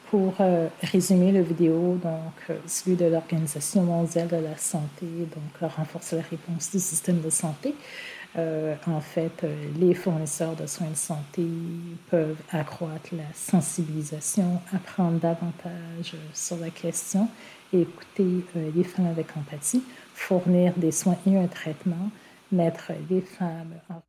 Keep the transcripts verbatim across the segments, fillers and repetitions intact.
Pour euh, résumer le vidéo, donc euh, celui de l'Organisation mondiale de la santé, donc euh, renforcer la réponse du système de santé. Euh, en fait, euh, les fournisseurs de soins de santé peuvent accroître la sensibilisation, apprendre davantage euh, sur la question et écouter euh, les femmes avec empathie, fournir des soins et un traitement, mettre les femmes en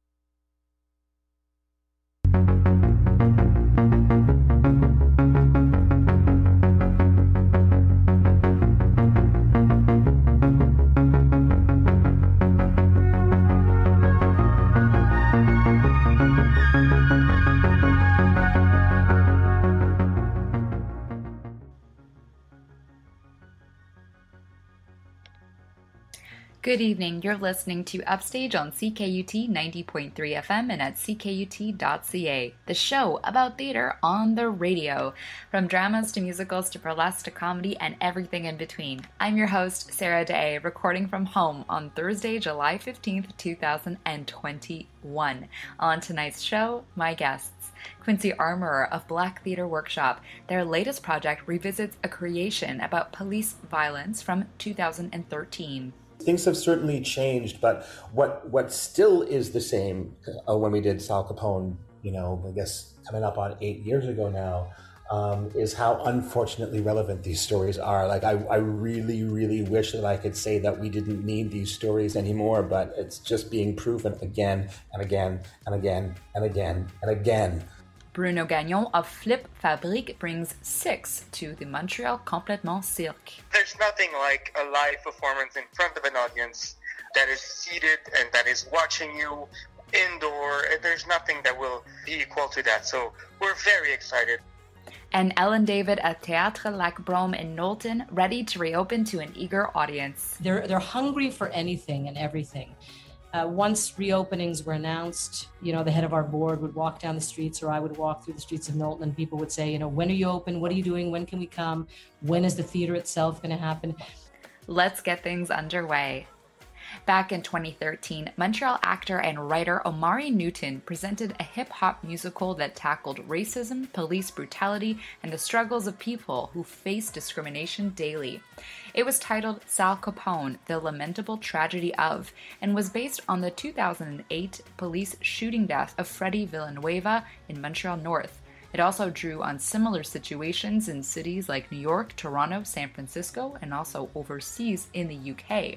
Good evening. You're listening to Upstage on C K U T ninety point three F M and at C K U T dot C A, the show about theater on the radio. From dramas to musicals to burlesque to comedy and everything in between. I'm your host, Sarah Day, recording from home on Thursday, July fifteenth, two thousand twenty-one. On tonight's show, my guests. Quincy Armorer of Black Theater Workshop. Their latest project revisits a creation about police violence from two thousand thirteen. Things have certainly changed, but what what still is the same uh, when we did Sal Capone, you know, I guess coming up on eight years ago now, um, is how unfortunately relevant these stories are. Like, I, I really, really wish that I could say that we didn't need these stories anymore, but it's just being proven again and again and again and again and again. Bruno Gagnon of Flip Fabrique brings six to the Montreal Complètement Cirque. There's nothing like a live performance in front of an audience that is seated and that is watching you indoor. There's nothing that will be equal to that. So we're very excited. And Ellen David at Théâtre Lac Brome in Knowlton, ready to reopen to an eager audience. They're, they're hungry for anything and everything. Uh, once reopenings were announced, you know, the head of our board would walk down the streets, or I would walk through the streets of Knowlton, and people would say, you know, when are you open? What are you doing? When can we come? When is the theater itself going to happen? Let's get things underway. Back in twenty thirteen, Montreal actor and writer Omari Newton presented a hip-hop musical that tackled racism, police brutality, and the struggles of people who face discrimination daily. It was titled Sal Capone, The Lamentable Tragedy of, and was based on the two thousand eight police shooting death of Freddie Villanueva in Montreal North. It also drew on similar situations in cities like New York, Toronto, San Francisco, and also overseas in the U K.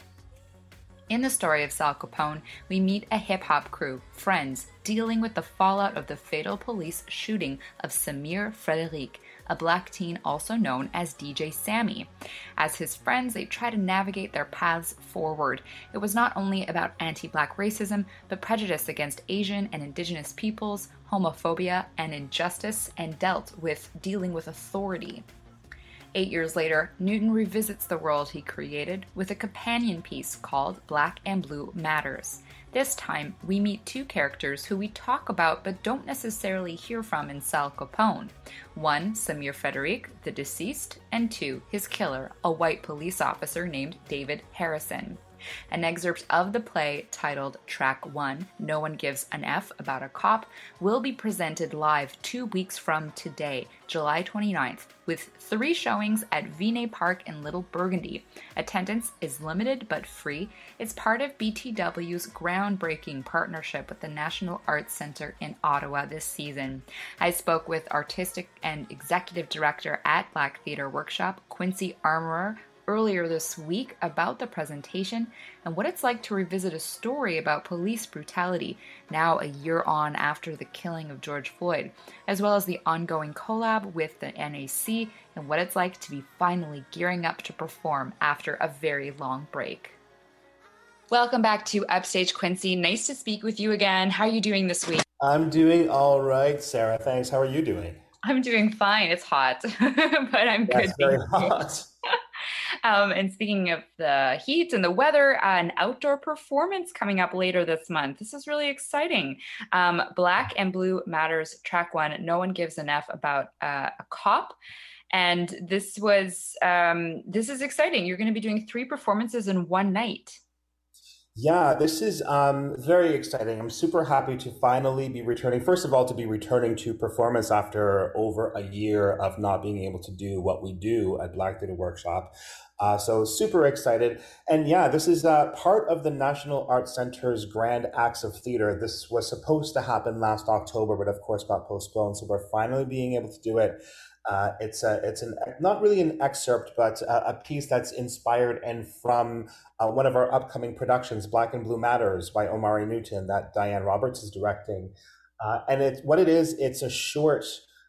In the story of Sal Capone, we meet a hip-hop crew, friends, dealing with the fallout of the fatal police shooting of Samir Frederic, a black teen also known as D J Sammy. As his friends, they try to navigate their paths forward. It was not only about anti-black racism, but prejudice against Asian and Indigenous peoples, homophobia, and injustice, and dealt with dealing with authority. Eight years later, Newton revisits the world he created with a companion piece called Black and Blue Matters. This time, we meet two characters who we talk about but don't necessarily hear from in Sal Capone. One, Samir Frederic, the deceased, and two, his killer, a white police officer named David Harrison. An excerpt of the play titled Track one, No One Gives an F About a Cop, will be presented live two weeks from today, July twenty-ninth, with three showings at Vinet Park in Little Burgundy. Attendance is limited but free. It's part of B T W's groundbreaking partnership with the National Arts Centre in Ottawa this season. I spoke with artistic and executive director at Black Theater Workshop, Quincy Armorer, earlier this week about the presentation and what it's like to revisit a story about police brutality now a year on after the killing of George Floyd, as well as the ongoing collab with the N A C and what it's like to be finally gearing up to perform after a very long break. Welcome back to Upstage, Quincy. Nice to speak with you again. How are you doing this week? I'm doing all right, Sarah. Thanks. How are you doing? I'm doing fine. It's hot, but I'm good. That's very hot. Um, and speaking of the heat and the weather, uh, an outdoor performance coming up later this month. This is really exciting. Um, Black and Blue Matters, track one, No One Gives an F About uh, a Cop. And this was, um, this is exciting. You're going to be doing three performances in one night. Yeah, this is um, very exciting. I'm super happy to finally be returning. First of all, to be returning to performance after over a year of not being able to do what we do at Black Theatre Workshop. Uh, so super excited. And yeah, this is uh, part of the National Arts Center's Grand Acts of Theatre. This was supposed to happen last October, but of course got postponed. So we're finally being able to do it. Uh, it's a, it's an not really an excerpt, but a, a piece that's inspired and from uh, one of our upcoming productions, Black and Blue Matters by Omari Newton, that Diane Roberts is directing. Uh, and it what it is, it's a short,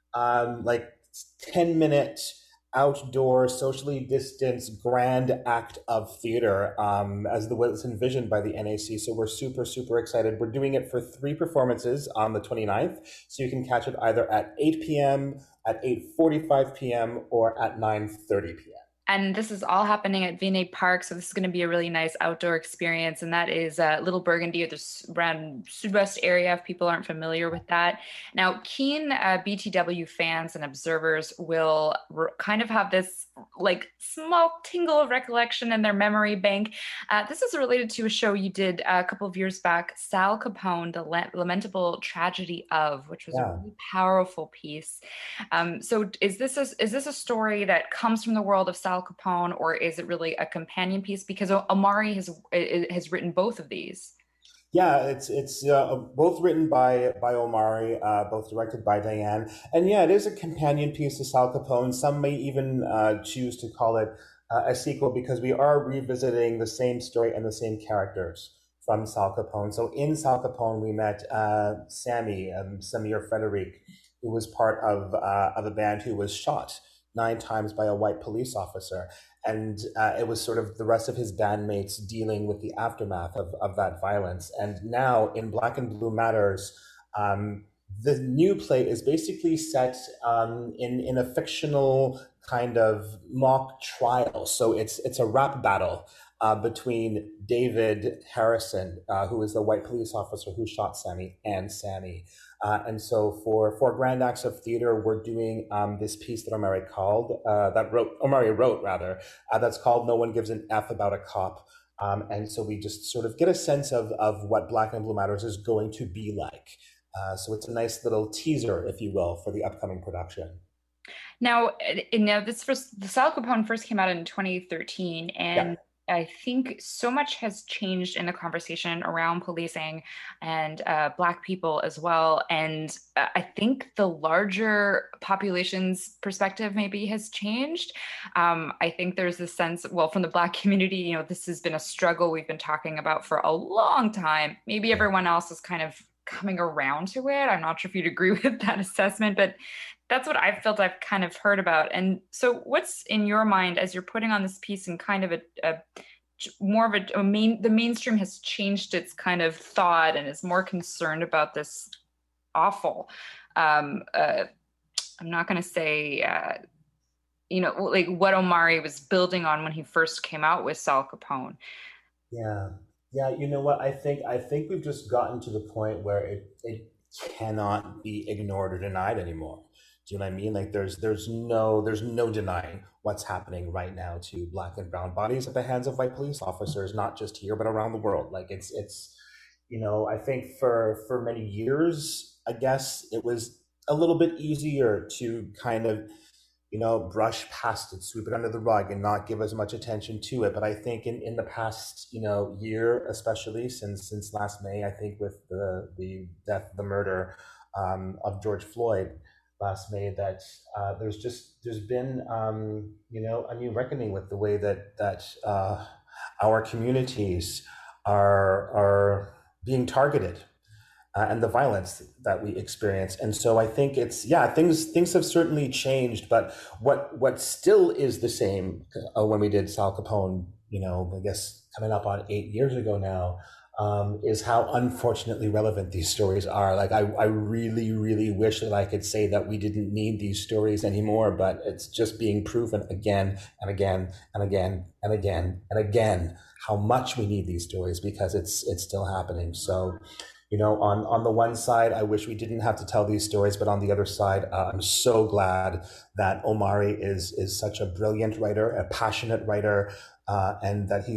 um, like ten minute outdoor, socially distanced grand act of theater, um, as the way it's envisioned by the N A C. So we're super, super excited. We're doing it for three performances on the twenty-ninth. So you can catch it either at eight p.m., at eight forty-five p.m., or at nine thirty p.m. And this is all happening at Vianney Park, so this is going to be a really nice outdoor experience, and that is uh, Little Burgundy, or the around Sud-West area, if people aren't familiar with that. Now, keen uh, B T W fans and observers will re- kind of have this like small tingle of recollection in their memory bank. Uh, this is related to a show you did a couple of years back, Sal Capone, The La- Lamentable Tragedy of, which was yeah. a really powerful piece. Um, so is this a, is this a story that comes from the world of Sal Capone, or is it really a companion piece? Because Omari has has written both of these. Yeah, it's it's uh, both written by by Omari, uh, both directed by Diane, and yeah, it is a companion piece to Sal Capone. Some may even uh, choose to call it uh, a sequel, because we are revisiting the same story and the same characters from Sal Capone. So in Sal Capone, we met uh, Sammy, um, Samir Frederic, who was part of uh, of a band who was shot nine times by a white police officer. And uh, it was sort of the rest of his bandmates dealing with the aftermath of, of that violence. And now in Black and Blue Matters, um, the new play is basically set um, in, in a fictional kind of mock trial. So it's, it's a rap battle uh, between David Harrison, uh, who is the white police officer who shot Sammy, and Sammy. Uh, and so for, for Grand Acts of Theatre, we're doing um, this piece that Omari called, uh, that wrote, Omari wrote rather, uh, that's called No One Gives an F About a Cop. Um, and so we just sort of get a sense of, of what Black and Blue Matters is going to be like. Uh, so it's a nice little teaser, if you will, for the upcoming production. Now, now this first, the Sal Capone first came out in twenty thirteen, and yeah. I think so much has changed in the conversation around policing and uh, Black people as well. And uh, I think the larger population's perspective maybe has changed. Um, I think there's this sense, well, from the Black community, you know, this has been a struggle we've been talking about for a long time. Maybe everyone else is kind of coming around to it. I'm not sure if you'd agree with that assessment, but that's what I've felt I've kind of heard about. And so what's in your mind as you're putting on this piece and kind of a, a more of a, a main, the mainstream has changed its kind of thought and is more concerned about this awful, um, uh, I'm not going to say, uh, you know, like what Omari was building on when he first came out with Sal Capone. Yeah. Yeah. You know what? I think, I think we've just gotten to the point where it, it cannot be ignored or denied anymore. Do you know what I mean? Like there's there's no there's no denying what's happening right now to Black and brown bodies at the hands of white police officers, not just here but around the world. Like it's it's you know, I think for for many years, I guess it was a little bit easier to kind of, you know, brush past it, sweep it under the rug, and not give as much attention to it. But I think in, in the past, you know, year, especially since since last May, I think with the the death, the murder um, of George Floyd last May, that uh, there's just there's been um, you know, a new reckoning with the way that that uh, our communities are are being targeted. Uh, and the violence that we experience. And so I think it's, yeah, things things have certainly changed, but what what still is the same uh, when we did Sal Capone, you know, I guess coming up on eight years ago now, um, is how unfortunately relevant these stories are. Like I, I really, really wish that I could say that we didn't need these stories anymore, but it's just being proven again and again and again and again and again how much we need these stories, because it's it's still happening. So, you know, on, on the one side, I wish we didn't have to tell these stories, but on the other side, uh, I'm so glad that Omari is is such a brilliant writer, a passionate writer, uh, and that he's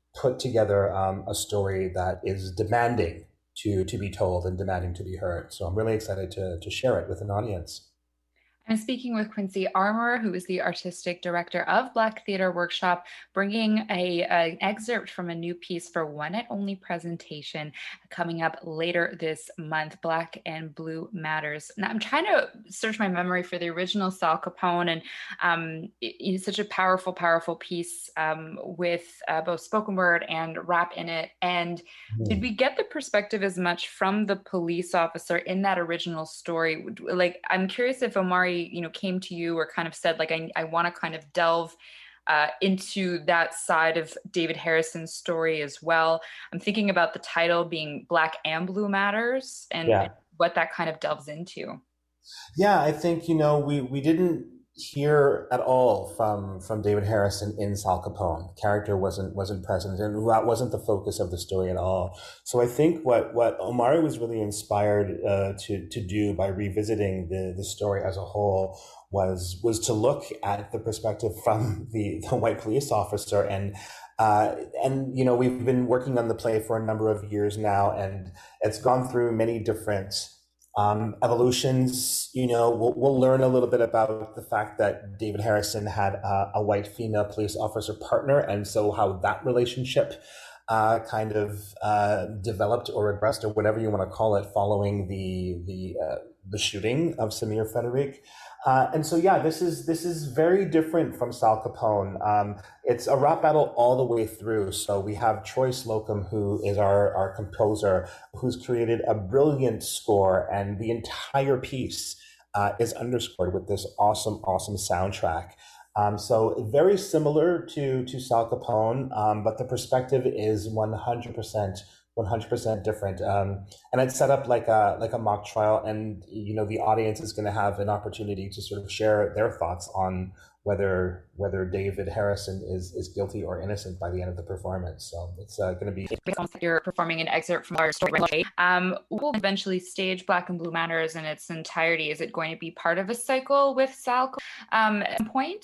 put together um, a story that is demanding to to be told and demanding to be heard. So I'm really excited to to share it with an audience. I'm speaking with Quincy Armour, who is the artistic director of Black Theater Workshop, bringing a, an excerpt from a new piece for One and Only presentation coming up later this month, Black and Blue Matters. Now, I'm trying to search my memory for the original Sal Capone, and um, it, it's such a powerful, powerful piece um, with uh, both spoken word and rap in it. And mm. did we get the perspective as much from the police officer in that original story? Like, I'm curious if Omari you know, came to you or kind of said, like, I, I want to kind of delve uh, into that side of David Harrison's story as well. I'm thinking about the title being Black and Blue Matters and, yeah. and what that kind of delves into. Yeah, I think, you know, we, we didn't hear at all from from David Harrison in Sal Capone. The character wasn't wasn't present, and that wasn't the focus of the story at all. So I think what what Omari was really inspired uh, to to do by revisiting the the story as a whole was was to look at the perspective from the, the white police officer, and uh, and you know, we've been working on the play for a number of years now, and it's gone through many different Um, evolutions. You know, we'll, we'll learn a little bit about the fact that David Harrison had a, a white female police officer partner, and so how that relationship uh, kind of uh, developed or regressed, or whatever you want to call it, following the the uh, the shooting of Samir Frederic. Uh, and so, yeah, this is this is very different from Sal Capone. Um, it's a rap battle all the way through. So we have Troy Slocum, who is our, our composer, who's created a brilliant score, and the entire piece uh, is underscored with this awesome, awesome soundtrack. Um, so very similar to to Sal Capone, um, but the perspective is one hundred percent one hundred percent different. Um, and it's set up like a like a mock trial, and you know, the audience is going to have an opportunity to sort of share their thoughts on whether whether David Harrison is is guilty or innocent by the end of the performance. So it's uh, going to be. You're performing an excerpt from our story. Um, we'll eventually stage Black and Blue Matters in its entirety. Is it going to be part of a cycle with Sal um, at some point?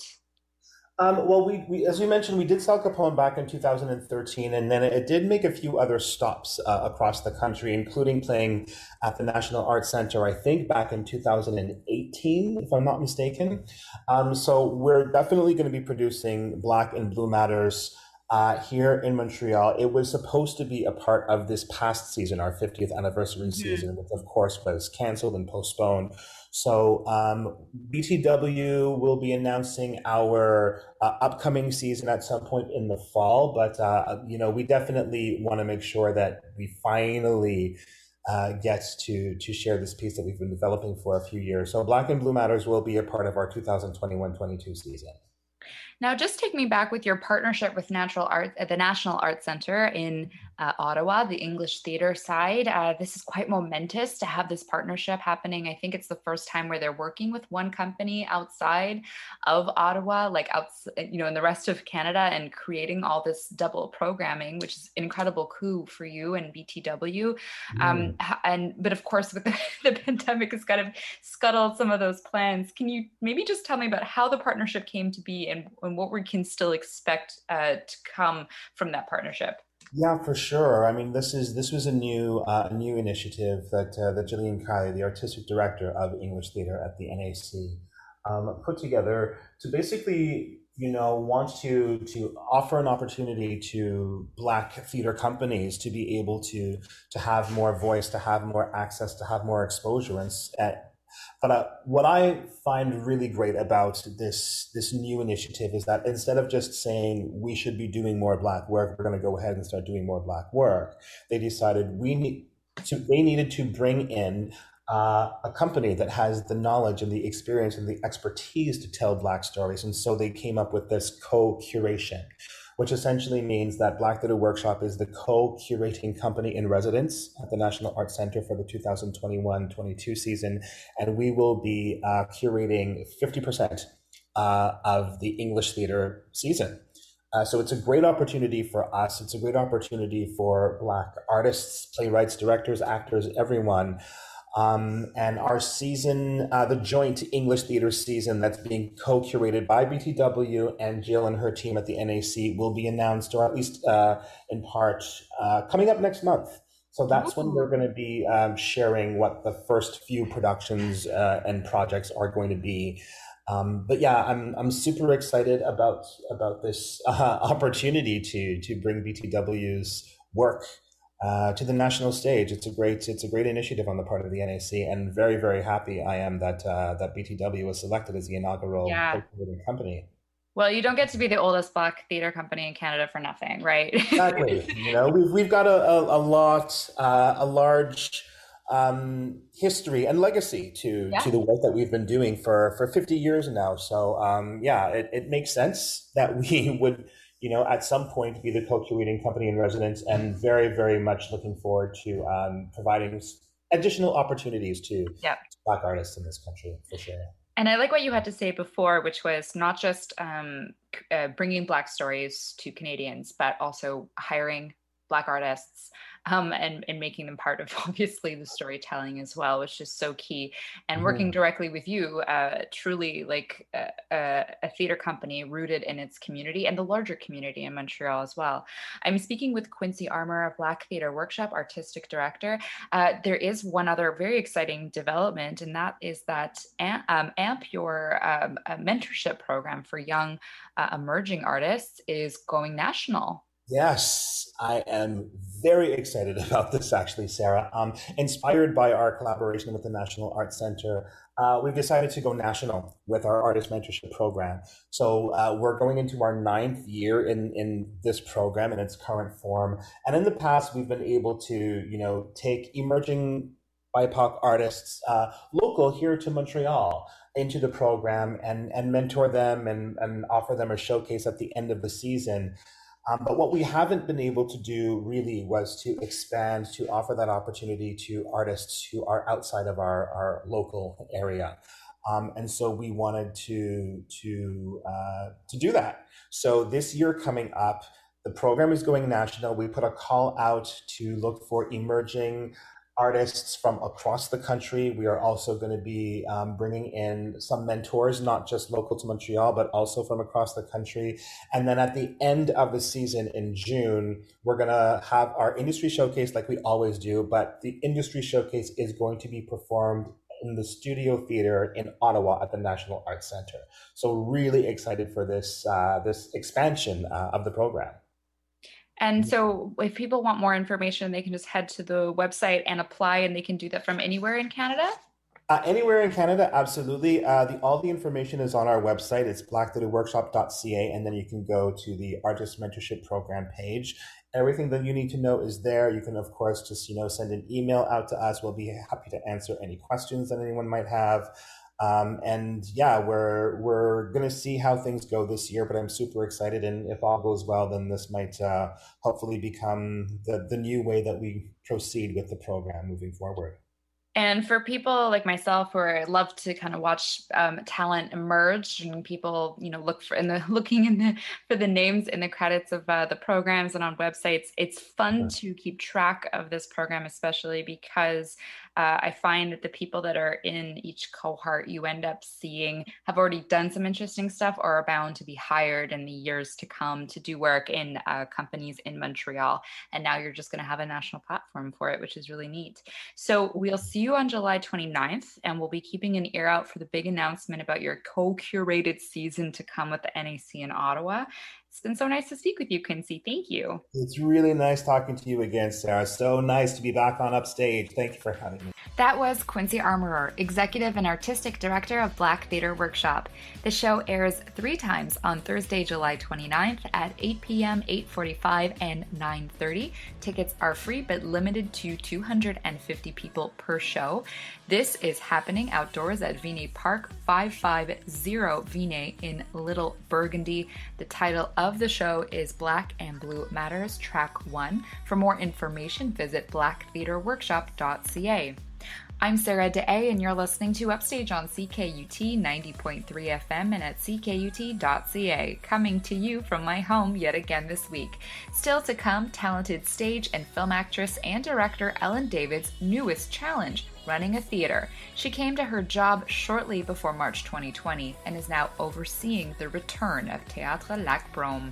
Um, well, we, we, as you mentioned, we did Sal Capone back in two thousand thirteen, and then it did make a few other stops uh, across the country, including playing at the National Arts Center, I think, back in two thousand eighteen, if I'm not mistaken. Um, so we're definitely going to be producing Black and Blue Matters uh, here in Montreal. It was supposed to be a part of this past season, our fiftieth anniversary mm-hmm. season, which of course was canceled and postponed. So um, B T W will be announcing our uh, upcoming season at some point in the fall, but uh, you know, we definitely want to make sure that we finally uh, get to to share this piece that we've been developing for a few years. So Black and Blue Matters will be a part of our two thousand twenty-one twenty-two season. Now, just take me back with your partnership with Natural Art at the National Arts Center in uh, Ottawa, the English theater side. Uh, this is quite momentous to have this partnership happening. I think it's the first time where they're working with one company outside of Ottawa, like outside, you know, in the rest of Canada, and creating all this double programming, which is an incredible coup for you and B T W. Mm. Um, and but of course, with the, the pandemic, has kind of scuttled some of those plans. Can you maybe just tell me about how the partnership came to be, and and what we can still expect uh, to come from that partnership? Yeah, for sure. I mean, this is this was a new uh, new initiative that uh, that Gillian Kiley, the artistic director of English Theatre at the N A C, um, put together to basically, you know, want to to offer an opportunity to Black theater companies to be able to to have more voice, to have more access, to have more exposure, and. Uh, But uh, what I find really great about this this new initiative is that instead of just saying we should be doing more Black work, we're going to go ahead and start doing more Black work, they decided we need to. They needed to bring in uh, a company that has the knowledge and the experience and the expertise to tell Black stories, and so they came up with this co-curation, which essentially means that Black Theatre Workshop is the co-curating company in residence at the National Arts Center for the two thousand twenty-one twenty-two season, and we will be uh, curating fifty percent uh, of the English theater season. Uh, so it's a great opportunity for us. It's a great opportunity for Black artists, playwrights, directors, actors, everyone. Um, and our season, uh, the joint English theater season that's being co-curated by B T W and Jill and her team at the N A C will be announced, or at least uh, in part, uh, coming up next month. So that's when we're going to be um, sharing what the first few productions uh, and projects are going to be. Um, but yeah, I'm I'm super excited about about this uh, opportunity to to bring B T W's work uh, to the national stage. It's a great it's a great initiative on the part of the N A C, and very very happy I am that uh, that B T W was selected as the inaugural Yeah. company. Well, you don't get to be the oldest Black theater company in Canada for nothing, right? Exactly. You know, we've we've got a a, a lot, uh, a large um, history and legacy to Yeah. to the work that we've been doing for for fifty years now. So um, yeah, it, it makes sense that we would, you know, at some point be the co-curating company in residence, and very very much looking forward to um, providing additional opportunities to Yeah. Black artists in this country for sure. And I like what you had to say before, which was not just um, uh, bringing Black stories to Canadians, but also hiring Black artists um, and, and making them part of, obviously, the storytelling as well, which is so key. And working directly with you, uh, truly like a, a, a theater company rooted in its community and the larger community in Montreal as well. I'm speaking with Quincy Armour of Black Theater Workshop, Artistic Director. Uh, there is one other very exciting development, and that is that A M P, um, your um, a mentorship program for young uh, emerging artists, is going national. Yes, I am very excited about this, actually, Sarah. Um, inspired by our collaboration with the National Arts Center, uh, we've decided to go national with our artist mentorship program. So uh, we're going into our ninth year in, in this program in its current form. And in the past, we've been able to, you know, take emerging B I P O C artists uh, local here to Montreal into the program and, and mentor them and, and offer them a showcase at the end of the season. Um, but what we haven't been able to do really was to expand, to offer that opportunity to artists who are outside of our, our local area. Um, and so we wanted to, to, uh, to do that. So this year coming up, the program is going national. We put a call out to look for emerging artists from across the country. We are also going to be um, bringing in some mentors, not just local to Montreal, but also from across the country. And then at the end of the season in June, we're going to have our industry showcase like we always do, but the industry showcase is going to be performed in the Studio Theater in Ottawa at the National Arts Center. So really excited for this, uh, this expansion uh, of the program. And so if people want more information, they can just head to the website and apply, and they can do that from anywhere in Canada? Uh, anywhere in Canada, absolutely. Uh, the, all the information is on our website. It's black theater workshop dot c a, and then you can go to the Artist Mentorship Program page. Everything that you need to know is there. You can, of course, just, you know, send an email out to us. We'll be happy to answer any questions that anyone might have. Um, and yeah, we're we're gonna see how things go this year, but I'm super excited. And if all goes well, then this might uh, hopefully become the the new way that we proceed with the program moving forward. And for people like myself who are, love to kind of watch um, talent emerge, and people, you know, look for in the looking in the for the names in the credits of uh, the programs and on websites, it's fun to keep track of this program, especially because uh, I find that the people that are in each cohort you end up seeing have already done some interesting stuff or are bound to be hired in the years to come to do work in uh, companies in Montreal. And now you're just going to have a national platform for it, which is really neat. So we'll see you on July twenty-ninth, and we'll be keeping an ear out for the big announcement about your co-curated season to come with the N A C in Ottawa. It's been so nice to speak with you, Quincy. Thank you. It's really nice talking to you again, Sarah. So nice to be back on Upstage. Thank you for having me. That was Quincy Armour, Executive and Artistic Director of Black Theater Workshop. The show airs three times on Thursday, July twenty-ninth at eight p.m., eight forty-five, and nine thirty. Tickets are free but limited to two hundred fifty people per show. This is happening outdoors at Vinet Park, five fifty Vinet in Little Burgundy. The title of the show is Black and Blue Matters, Track one. For more information, visit black theater workshop dot c a. I'm Sarah De'Ay, and you're listening to Upstage on C K U T ninety point three F M and at C K U T dot C A, coming to you from my home yet again this week. Still to come, talented stage and film actress and director Ellen David's newest challenge, running a theater. She came to her job shortly before March twenty twenty and is now overseeing the return of Théâtre Lac Brome.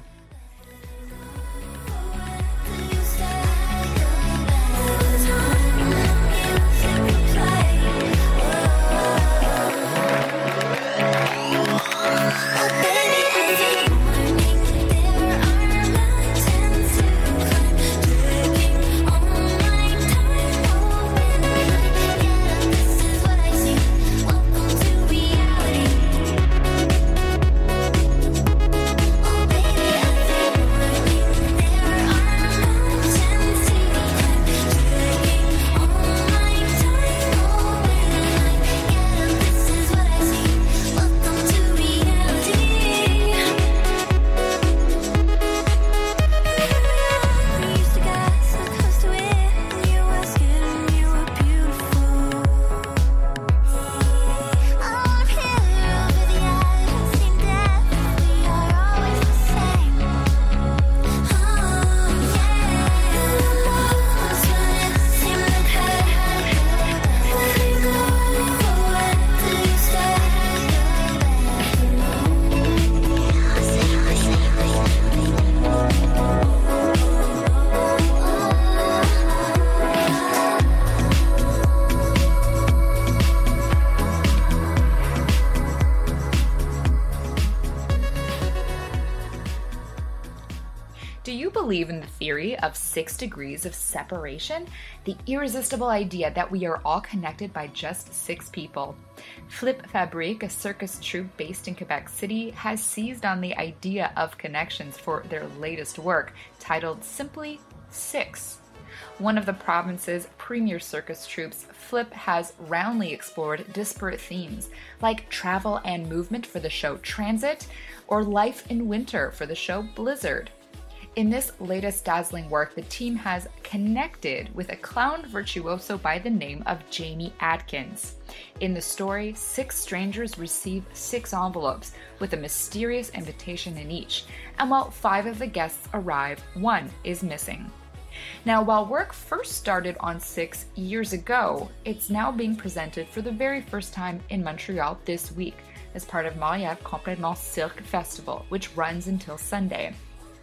Believe in the theory of six degrees of separation, the irresistible idea that we are all connected by just six people. Flip Fabrique, a circus troupe based in Quebec City, has seized on the idea of connections for their latest work, titled simply Six. One of the province's premier circus troupes, Flip has roundly explored disparate themes, like travel and movement for the show Transit, or life in winter for the show Blizzard. In this latest dazzling work, the team has connected with a clown virtuoso by the name of Jamie Adkins. In the story, six strangers receive six envelopes with a mysterious invitation in each, and while five of the guests arrive, one is missing. Now, while work first started on Six years ago, it's now being presented for the very first time in Montreal this week as part of Montréal Complètement Cirque Festival, which runs until Sunday.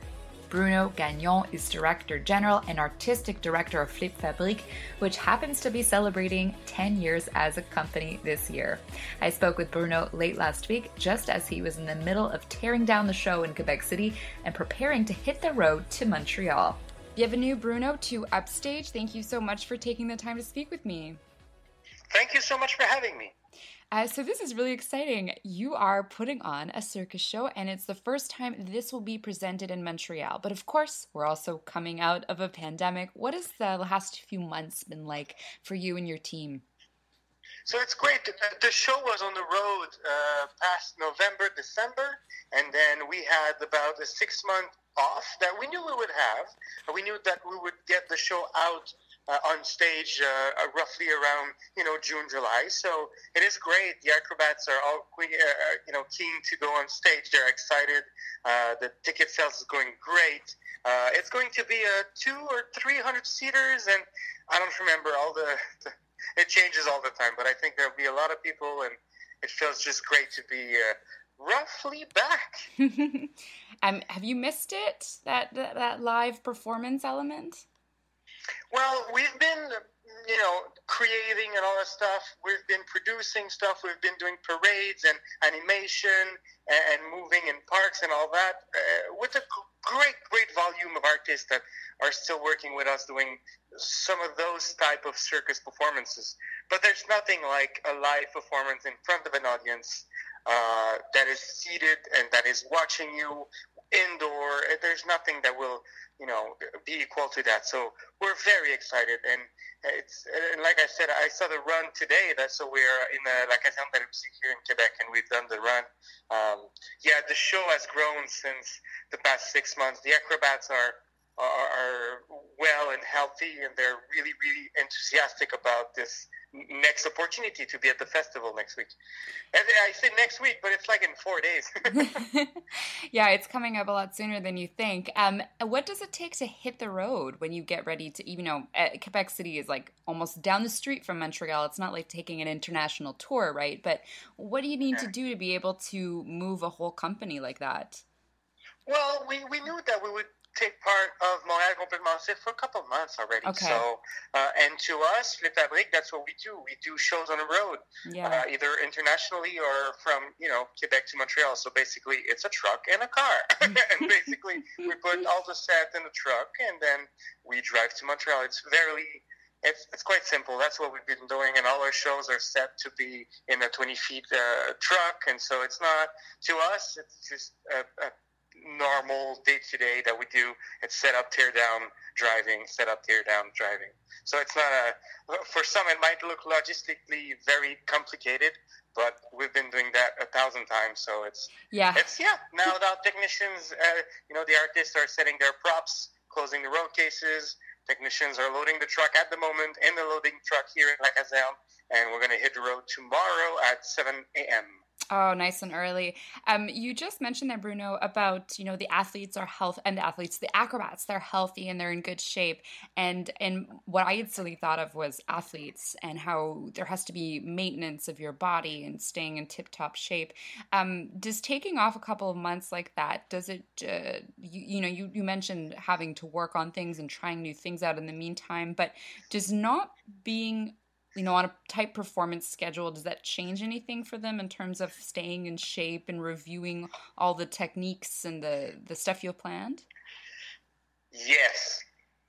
Bruno Gagnon is Director General and Artistic Director of Flip Fabrique, which happens to be celebrating ten years as a company this year. I spoke with Bruno late last week, just as he was in the middle of tearing down the show in Quebec City and preparing to hit the road to Montreal. Bienvenue, Bruno, to Upstage. Thank you so much for taking the time to speak with me. Thank you so much for having me. Uh, so this is really exciting. You are putting on a circus show, and it's the first time this will be presented in Montreal. But of course, we're also coming out of a pandemic. What has the last few months been like for you and your team? So it's great. The show was on the road uh, past November, December, and then we had about a six-month off that we knew we would have. We knew that we would get the show out Uh, on stage uh, roughly around, you know, June, July. So it is great. The acrobats are all, uh, you know, keen to go on stage. They're excited. Uh, the ticket sales is going great. Uh, it's going to be a two or three hundred seaters, and I don't remember all the, the. It changes all the time, but I think there'll be a lot of people, and it feels just great to be uh, roughly back. um, have you missed it? That, that that live performance element? Well, we've been, you know, creating and all that stuff. We've been producing stuff. We've been doing parades and animation and, and moving in parks and all that uh, with a great, great volume of artists that are still working with us doing some of those type of circus performances. But there's nothing like a live performance in front of an audience uh, that is seated and that is watching you indoor. There's nothing that will, you know, be equal to that. So we're very excited, and it's and like I said, I saw the run today. That so we're in the La Caserne de la Musique here in Quebec, and we've done the run. Um, yeah, the show has grown since the past six months. The acrobats are are, are well and healthy, and they're really, really enthusiastic about this next opportunity to be at the festival next week. And I say next week, but it's like in four days. Yeah, it's coming up a lot sooner than you think. Um, what does it take to hit the road when you get ready to, you know, uh, Quebec City is like almost down the street from Montreal. It's not like taking an international tour, right? But what do you need to do to be able to move a whole company like that? Well, we, we knew that we would take part of Montréal Complètement Acide for a couple of months already. Okay. So, uh, and to us, Flip Fabrique, that's what we do. We do shows on the road, Yeah. uh, either internationally or from, you know, Quebec to Montreal. So basically, it's a truck and a car. And basically, we put all the set in the truck, and then we drive to Montreal. It's very... It's it's quite simple. That's what we've been doing, and all our shows are set to be in a twenty feet uh, truck, and so it's not, to us, it's just a, a normal day-to-day that we do. It's set up, tear down, driving, set up, tear down, driving. So it's not a, for some it might look logistically very complicated, but we've been doing that a thousand times, so it's, Yeah. it's yeah, now the technicians, uh, you know, the artists are setting their props, closing the road cases. Technicians are loading the truck at the moment in the loading truck here in La Caserne, and we're going to hit the road tomorrow at seven a.m. Oh, nice and early. Um, you just mentioned there, Bruno, about, you know, the athletes are health and the athletes, the acrobats, they're healthy and they're in good shape. And and what I instantly thought of was athletes and how there has to be maintenance of your body and staying in tip-top shape. Um, does taking off a couple of months like that, does it, uh, you, you know, you, you mentioned having to work on things and trying new things out in the meantime, but does not being you know, on a tight performance schedule, does that change anything for them in terms of staying in shape and reviewing all the techniques and the, the stuff you've planned? Yes.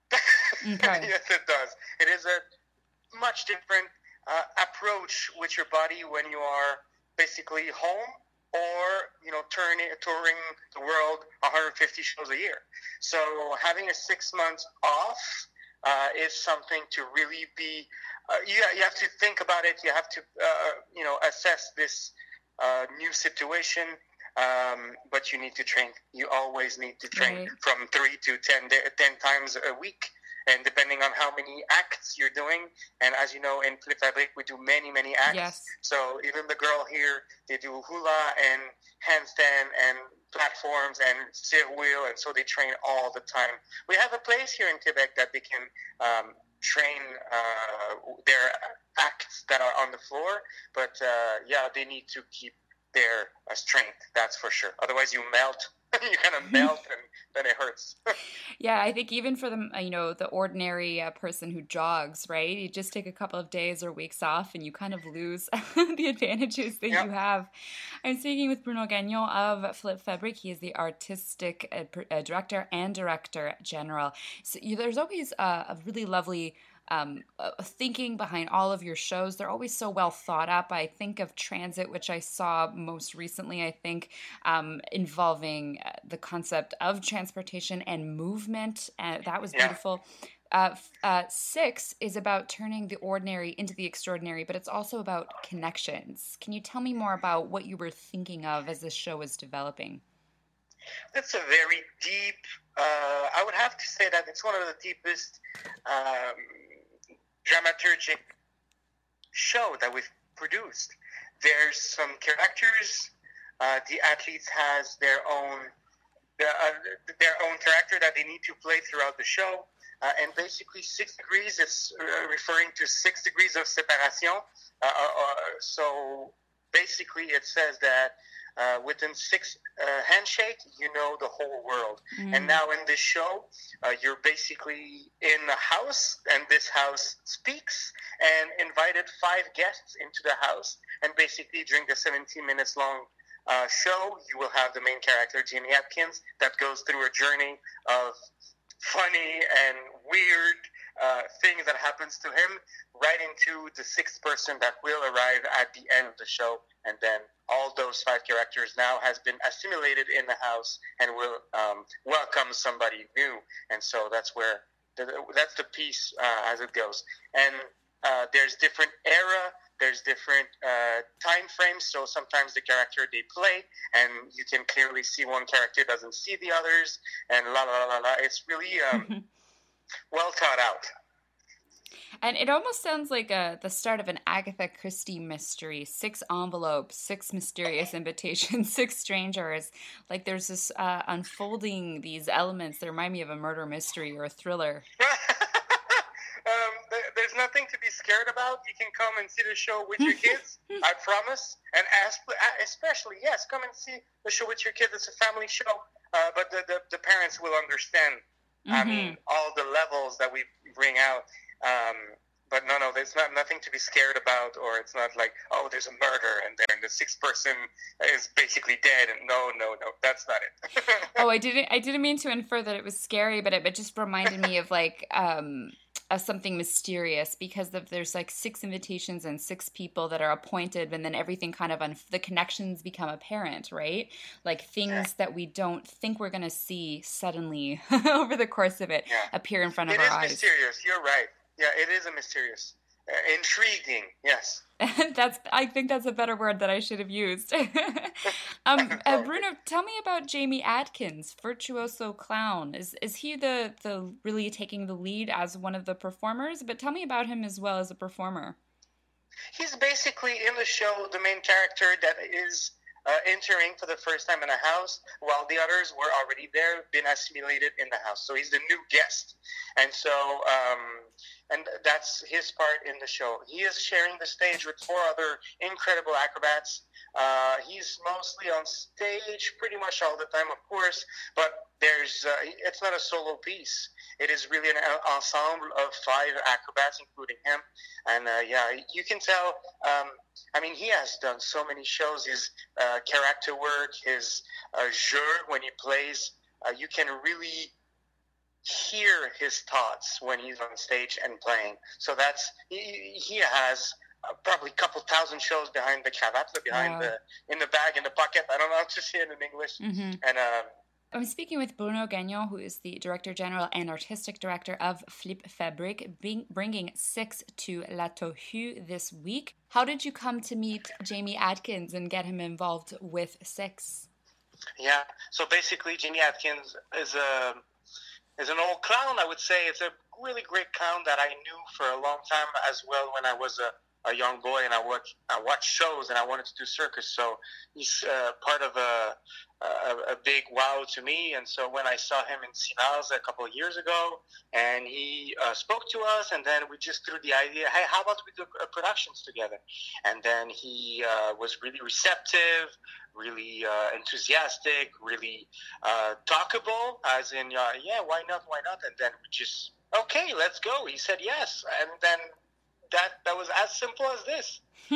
Okay. Yes, it does. It is a much different uh, approach with your body when you are basically home or, you know, turning, touring the world one hundred fifty shows a year. So having a six months off uh, is something to really be... Uh, you, you have to think about it. You have to, uh, you know, assess this uh, new situation. Um, but you need to train. You always need to train Right. from three to ten, ten times a week. And depending on how many acts you're doing, and as you know, in Flip Fabrique, we do many, many acts. Yes. So even the girl here, they do hula and handstand and platforms and sit wheel, and so they train all the time. We have a place here in Quebec that they can um, train uh, their acts that are on the floor, but uh, yeah, they need to keep their uh, strength, that's for sure. Otherwise, you melt. You kind of melt, and then it hurts. Yeah, I think even for the, you know, the ordinary uh, person who jogs, right? You just take a couple of days or weeks off and you kind of lose the advantages that Yep. you have. I'm speaking with Bruno Gagnon of Flip Fabrique. He is the artistic uh, pr- uh, director and director general. So you, there's always a, a really lovely Um, uh, thinking behind all of your shows. They're always so well thought up. I think of Transit, which I saw most recently, I think, um, involving uh, the concept of transportation and movement. Uh, that was Yeah. beautiful. Uh, f- uh, Six is about turning the ordinary into the extraordinary, but it's also about connections. Can you tell me more about what you were thinking of as this show was developing? That's a very deep, uh, I would have to say that it's one of the deepest um, dramaturgic show that we've produced. There's some characters. Uh, the athletes has their own the, uh, their own character that they need to play throughout the show. Uh, and basically, six degrees is uh, referring to six degrees of separation. Uh, uh, so basically, it says that uh, within six uh, handshake, you know the whole world. Mm. And now in this show, uh, you're basically in a house, and this house speaks, and invited five guests into the house. And basically, during the seventeen minutes long uh, show, you will have the main character, Jamie Atkins, that goes through a journey of funny and weird uh, things that happens to him, right into the sixth person that will arrive at the end of the show. And then all those five characters now has been assimilated in the house and will um, welcome somebody new. And so that's where, the, that's the piece uh, as it goes. And uh, there's different era There's different uh, time frames, so sometimes the character they play, and you can clearly see one character doesn't see the others, and la la la la. It's really um, well thought out. And it almost sounds like a, the start of an Agatha Christie mystery. Six envelopes, six mysterious invitations, six strangers. Like there's this uh, unfolding these elements that remind me of a murder mystery or a thriller. um, th- there's nothing to be scared about. You can come and see the show with your kids, I promise. And ask, especially, yes, come and see the show with your kids. It's a family show. Uh, but the, the, the parents will understand, mm-hmm. I mean, all the levels that we bring out. Um, but no, no, there's not nothing to be scared about, or it's not like, oh, there's a murder and then the sixth person is basically dead. And no, no, no, that's not it. oh, I didn't, I didn't mean to infer that it was scary, but it, it just reminded me of like, um, of something mysterious, because of, there's like six invitations and six people that are appointed, and then everything kind of un- the connections become apparent, right? Like things yeah. that we don't think we're going to see suddenly over the course of it yeah. appear in front of it our eyes. It is mysterious. You're right. Yeah, it is a mysterious, uh, intriguing. Yes. that's. I think that's a better word that I should have used. um, uh, Bruno, tell me about Jamie Adkins, virtuoso clown. Is is he the the really taking the lead as one of the performers? But tell me about him as well as a performer. He's basically in the show the main character that is uh, entering for the first time in a house, while the others were already there, been assimilated in the house. So he's the new guest, and so. Um, And that's his part in the show. He is sharing the stage with four other incredible acrobats. Uh, he's mostly on stage pretty much all the time, of course, but there's uh, it's not a solo piece. It is really an ensemble of five acrobats, including him. And uh, yeah, you can tell, um, I mean, he has done so many shows. His uh, character work, his uh, jeu when he plays, uh, you can really hear his thoughts when he's on stage and playing. So that's he, he has uh, probably a couple thousand shows behind the cravat, behind wow. the in the bag, in the pocket. I don't know how to say it in English. Mm-hmm. And um, I'm speaking with Bruno Gagnon, who is the Director General and Artistic Director of Flip Fabric, being, bringing Six to La Tohu this week. How did you come to meet Jamie Adkins and get him involved with Six? Yeah, so basically Jamie Adkins is a is an old clown, I would say. It's a really great clown that I knew for a long time as well when I was a, a young boy, and I watched, I watched shows and I wanted to do circus. So he's uh, part of a, a, a big wow to me. And so when I saw him in Cinaz a couple of years ago, and he uh, spoke to us, and then we just threw the idea, hey, how about we do uh, productions together? And then he uh, was really receptive, really uh, enthusiastic, really uh, talkable, as in, uh, yeah, why not, why not? And then we just, okay, let's go. He said yes. And then that that was as simple as this.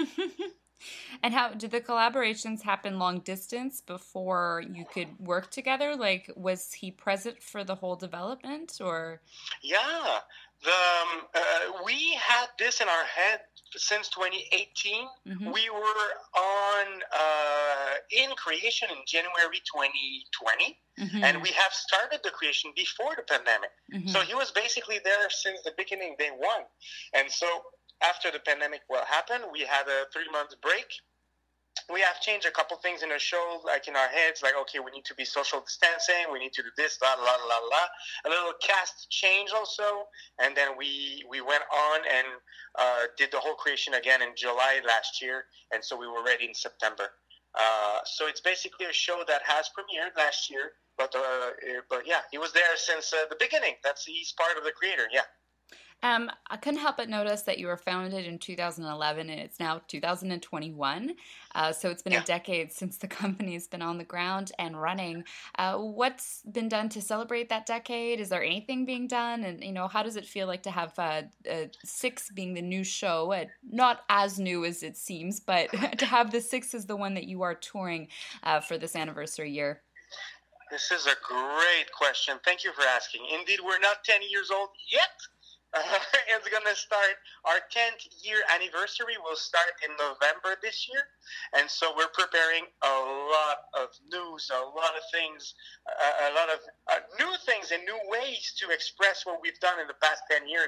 And how did the collaborations happen long distance before you could work together? Like, was he present for the whole development, or? Yeah, the um, uh, we had this in our head since twenty eighteen. Mm-hmm. We were on uh, in creation in January twenty twenty, mm-hmm. and we have started the creation before the pandemic. Mm-hmm. So he was basically there since the beginning, day one, and so. After the pandemic, what happened? We had a three-month break. We have changed a couple things in the show, like in our heads, like, okay, we need to be social distancing, we need to do this, la, la, la, la. A little cast change also, and then we we went on and uh, did the whole creation again in July last year, and so we were ready in September. Uh, so it's basically a show that has premiered last year, but uh, but yeah, he was there since uh, the beginning. That's he's part of the creator, yeah. Um, I couldn't help but notice that you were founded in two thousand eleven, and it's now two thousand twenty-one. Uh, so it's been yeah. a decade since the company's been on the ground and running. Uh, what's been done to celebrate that decade? Is there anything being done? And, you know, how does it feel like to have uh, uh, Six being the new show? Uh, not as new as it seems, but to have the Six as the one that you are touring uh, for this anniversary year. This is a great question. Thank you for asking. Indeed, we're not ten years old yet. Uh, it's going to start, our tenth year anniversary will start in November this year. And so we're preparing a lot of news, a lot of things, uh, a lot of uh, new things and new ways to express what we've done in the past ten years.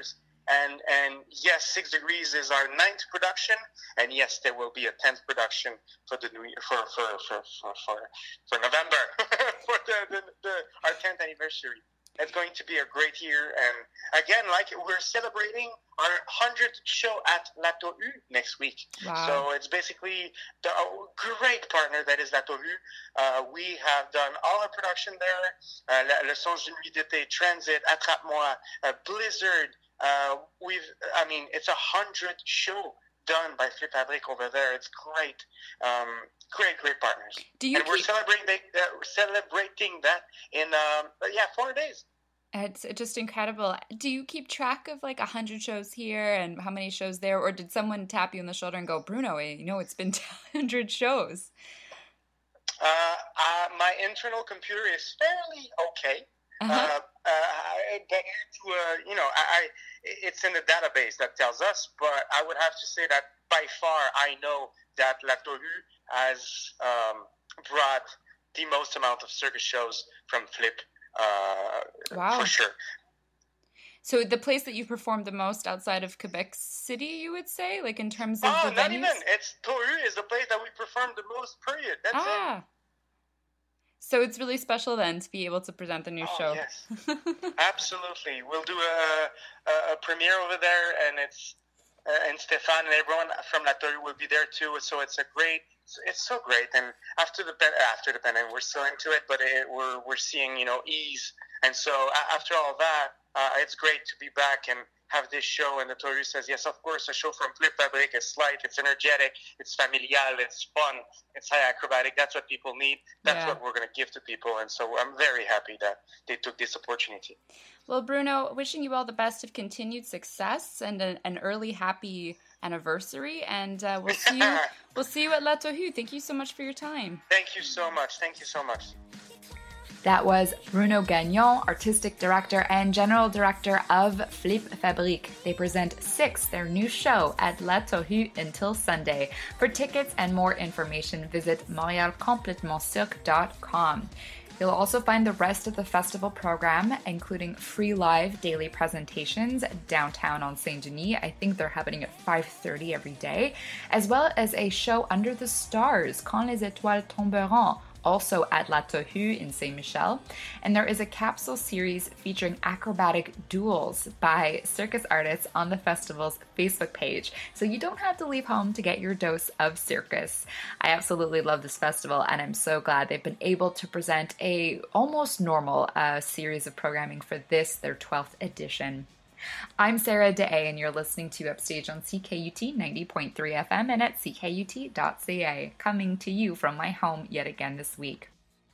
And and yes, Six Degrees is our ninth production, and yes, there will be a tenth production for the new year, for for for for for, for November for the, the, the our tenth anniversary. It's going to be a great year, and again, like we're celebrating our hundredth show at La Tohu next week. Wow. So it's basically the a great partner that is La Tohu. Uh, we have done all our production there. Uh, Le Songe d'une Nuit d'été, Transit, Attrape-moi, uh, Blizzard. Uh, we've, I mean, it's a hundred show done by Flip Fabric over there. It's great, um, great, great partners. Do you and keep... we're celebrating, uh, we're celebrating that in, um, yeah, four days. It's just incredible. Do you keep track of like a hundred shows here and how many shows there, or did someone tap you on the shoulder and go, Bruno, you know, it's been hundred shows? Uh, uh, my internal computer is fairly okay. Uh-huh. Uh, uh, but to, uh, you know, I, I, it's in the database that tells us, but I would have to say that by far I know that La Tohu has um, brought the most amount of circus shows from Flip, uh, wow. for sure. So the place that you performed the most outside of Quebec City, you would say, like in terms of oh, the not venues? even. It's Tohu is the place that we performed the most. Period. That's ah. it. So it's really special then to be able to present the new oh, show. Yes, absolutely. We'll do a, a, a premiere over there, and it's uh, and Stéphane and everyone from La Tohu will be there too. So it's a great. It's, it's so great. And after the after the pandemic, we're still into it, but it, we're we're seeing you know ease. And so after all that, uh, it's great to be back and have this show. And the Tohu says, yes, of course, a show from Flip Fabric. It's light, it's energetic, it's familial, it's fun, it's high acrobatic. That's what people need. That's yeah. what we're going to give to people. And so I'm very happy that they took this opportunity. Well, Bruno, wishing you all the best of continued success and an, an early happy anniversary. And uh, we'll see you. We'll see you at La Tohu. Thank you so much for your time. Thank you so much. Thank you so much. That was Bruno Gagnon, Artistic Director and General Director of Flip Fabric. They present Six, their new show, at La Tohu until Sunday. For tickets and more information, visit montreal complètement cirque dot com. You'll also find the rest of the festival program, including free live daily presentations downtown on Saint Denis. I think they're happening at five thirty every day, as well as a show under the stars, Quand les étoiles tomberont, also at La Tohu in Saint Michel. And there is a capsule series featuring acrobatic duels by circus artists on the festival's Facebook page. So you don't have to leave home to get your dose of circus. I absolutely love this festival, and I'm so glad they've been able to present a almost normal uh, series of programming for this, their twelfth edition. I'm Sarah Day, and you're listening to Upstage on C K U T ninety point three F M and at C K U T dot C A, coming to you from my home yet again this week.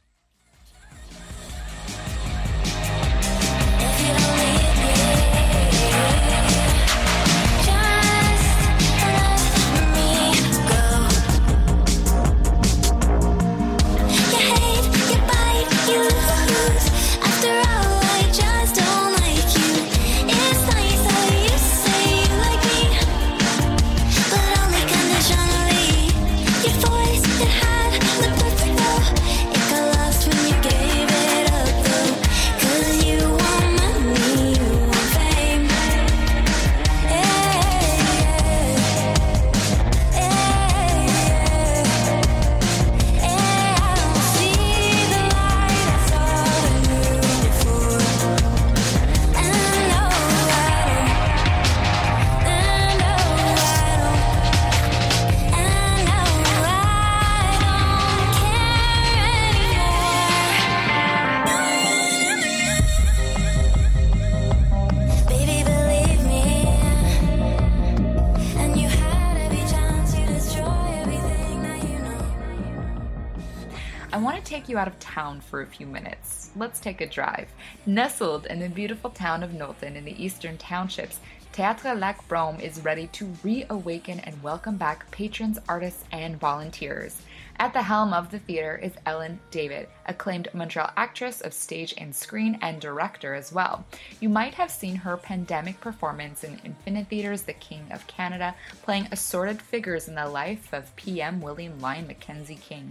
You out of town for a few minutes. Let's take a drive. Nestled in the beautiful town of Knowlton in the eastern townships, Théâtre Lac Brome is ready to reawaken and welcome back patrons, artists, and volunteers. At the helm of the theater is Ellen David, acclaimed Montreal actress of stage and screen and director as well. You might have seen her pandemic performance in Infinite Theatre's The King of Canada, playing assorted figures in the life of P M William Lyon Mackenzie King.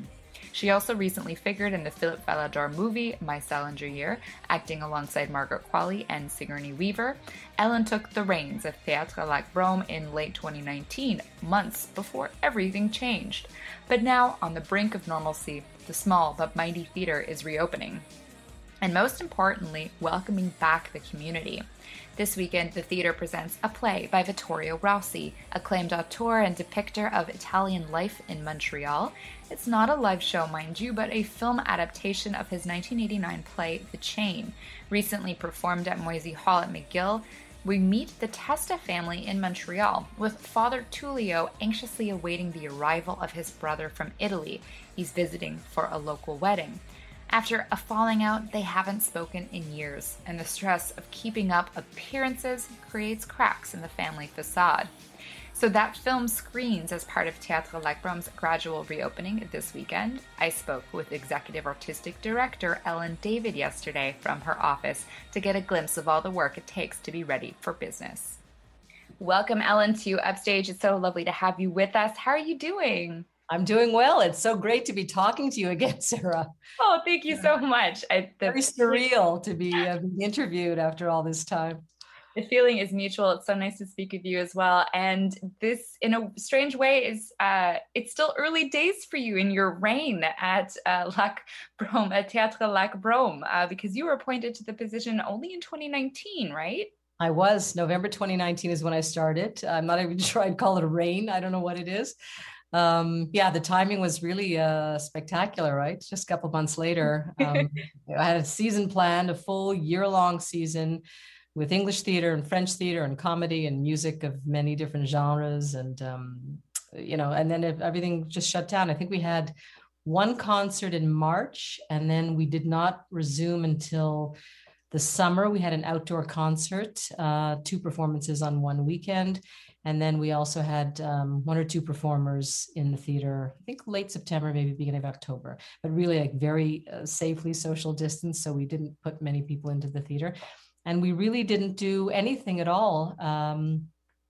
She also recently figured in the Philip Falador movie My Salinger Year, acting alongside Margaret Qualley and Sigourney Weaver. Ellen took the reins of Théâtre Lac Brome in late twenty nineteen, months before everything changed. But now, on the brink of normalcy, the small but mighty theatre is reopening. And most importantly, welcoming back the community. This weekend, the theatre presents a play by Vittorio Rossi, acclaimed auteur and depictor of Italian life in Montreal. It's not a live show, mind you, but a film adaptation of his nineteen eighty-nine play, The Chain. Recently performed at Moisey Hall at McGill, we meet the Testa family in Montreal, with Father Tullio anxiously awaiting the arrival of his brother from Italy. He's visiting for a local wedding. After a falling out, they haven't spoken in years, and the stress of keeping up appearances creates cracks in the family facade. So that film screens as part of Théâtre Lac Brome's gradual reopening this weekend. I spoke with Executive Artistic Director Ellen David yesterday from her office to get a glimpse of all the work it takes to be ready for business. Welcome, Ellen, to Upstage. It's so lovely to have you with us. How are you doing? I'm doing well. It's so great to be talking to you again, Sarah. Oh, thank you so much. I, the, Very surreal to be uh, being interviewed after all this time. The feeling is mutual. It's so nice to speak with you as well. And this, in a strange way, is uh, it's still early days for you in your reign at uh, Lac Brome, at Théâtre Lac Brome, uh, because you were appointed to the position only in twenty nineteen, right? I was. November twenty nineteen is when I started. I'm not even sure I'd call it a reign. I don't know what it is. Um, yeah, the timing was really uh, spectacular, right? Just a couple months later, um, I had a season planned, a full year-long season with English theater and French theater and comedy and music of many different genres. And, um, you know, and then it, everything just shut down. I think we had one concert in March, and then we did not resume until the summer. We had an outdoor concert, uh, two performances on one weekend. And then we also had um, one or two performers in the theater, I think late September, maybe beginning of October, but really like very uh, safely social distance. So we didn't put many people into the theater. And we really didn't do anything at all um,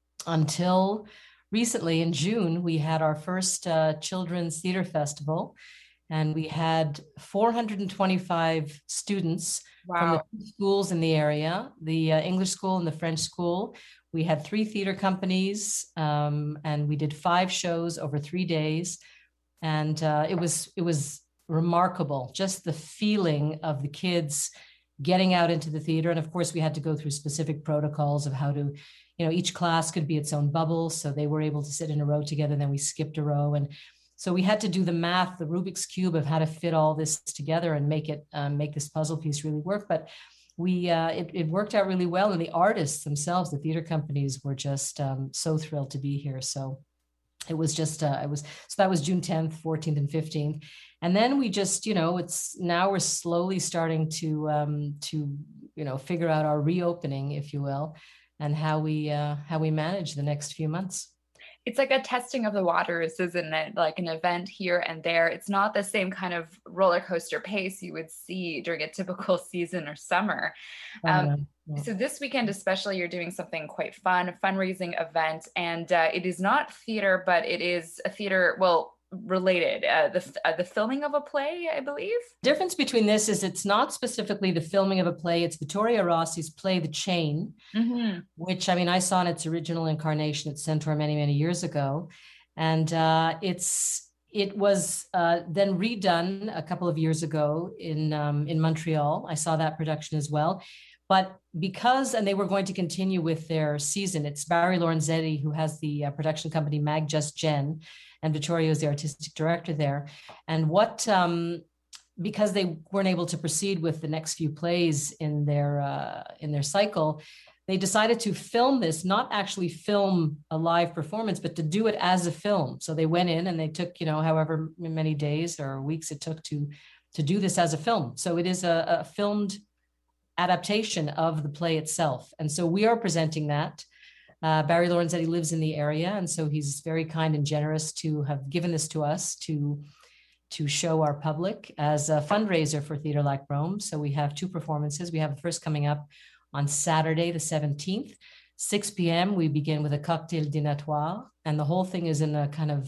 until recently in June. We had our first uh, Children's Theater Festival, and we had four hundred twenty-five students wow. from the two schools in the area, the uh, English school and the French school. We had three theater companies, um, and we did five shows over three days. And uh, it was it was remarkable, just the feeling of the kids getting out into the theater. And of course, we had to go through specific protocols of how to, you know, each class could be its own bubble. So they were able to sit in a row together. Then we skipped a row. And so we had to do the math, the Rubik's Cube of how to fit all this together and make it, um, make this puzzle piece really work. But we, uh, it, it worked out really well. And the artists themselves, the theater companies, were just um, so thrilled to be here. So it was just, uh, it was, so that was June tenth, fourteenth, and fifteenth. And then we just, you know, it's now we're slowly starting to, um, to, you know, figure out our reopening, if you will, and how we, uh, how we manage the next few months. It's like a testing of the waters, isn't it? Like an event here and there. It's not the same kind of roller coaster pace you would see during a typical season or summer. Um, yeah, yeah. So this weekend, especially, you're doing something quite fun, a fundraising event, and uh, it is not theater, but it is a theater, well, related, uh, the uh, the filming of a play, I believe. The difference between this is it's not specifically the filming of a play. It's Vittorio Rossi's play, The Chain, mm-hmm. which, I mean, I saw in its original incarnation at Centaur many, many years ago. And uh, it's it was uh, then redone a couple of years ago in um, in Montreal. I saw that production as well. But because, and they were going to continue with their season, it's Barry Lorenzetti who has the uh, production company Mag Just Gen, and Vittorio is the artistic director there. And what, um, because they weren't able to proceed with the next few plays in their uh, in their cycle, they decided to film this, not actually film a live performance, but to do it as a film. So they went in and they took, you know, however many days or weeks it took to to do this as a film. So it is a, a filmed adaptation of the play itself. And so we are presenting that. Uh, Barry Lorenzetti lives in the area, and so he's very kind and generous to have given this to us to, to show our public as a fundraiser for Theatre Lac Brome. So we have two performances. We have the first coming up on Saturday, the seventeenth, six p.m. We begin with a cocktail dînatoire, and the whole thing is in a kind of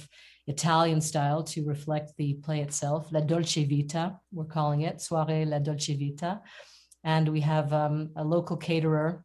Italian style to reflect the play itself. La Dolce Vita, we're calling it, Soirée La Dolce Vita. And we have um, a local caterer,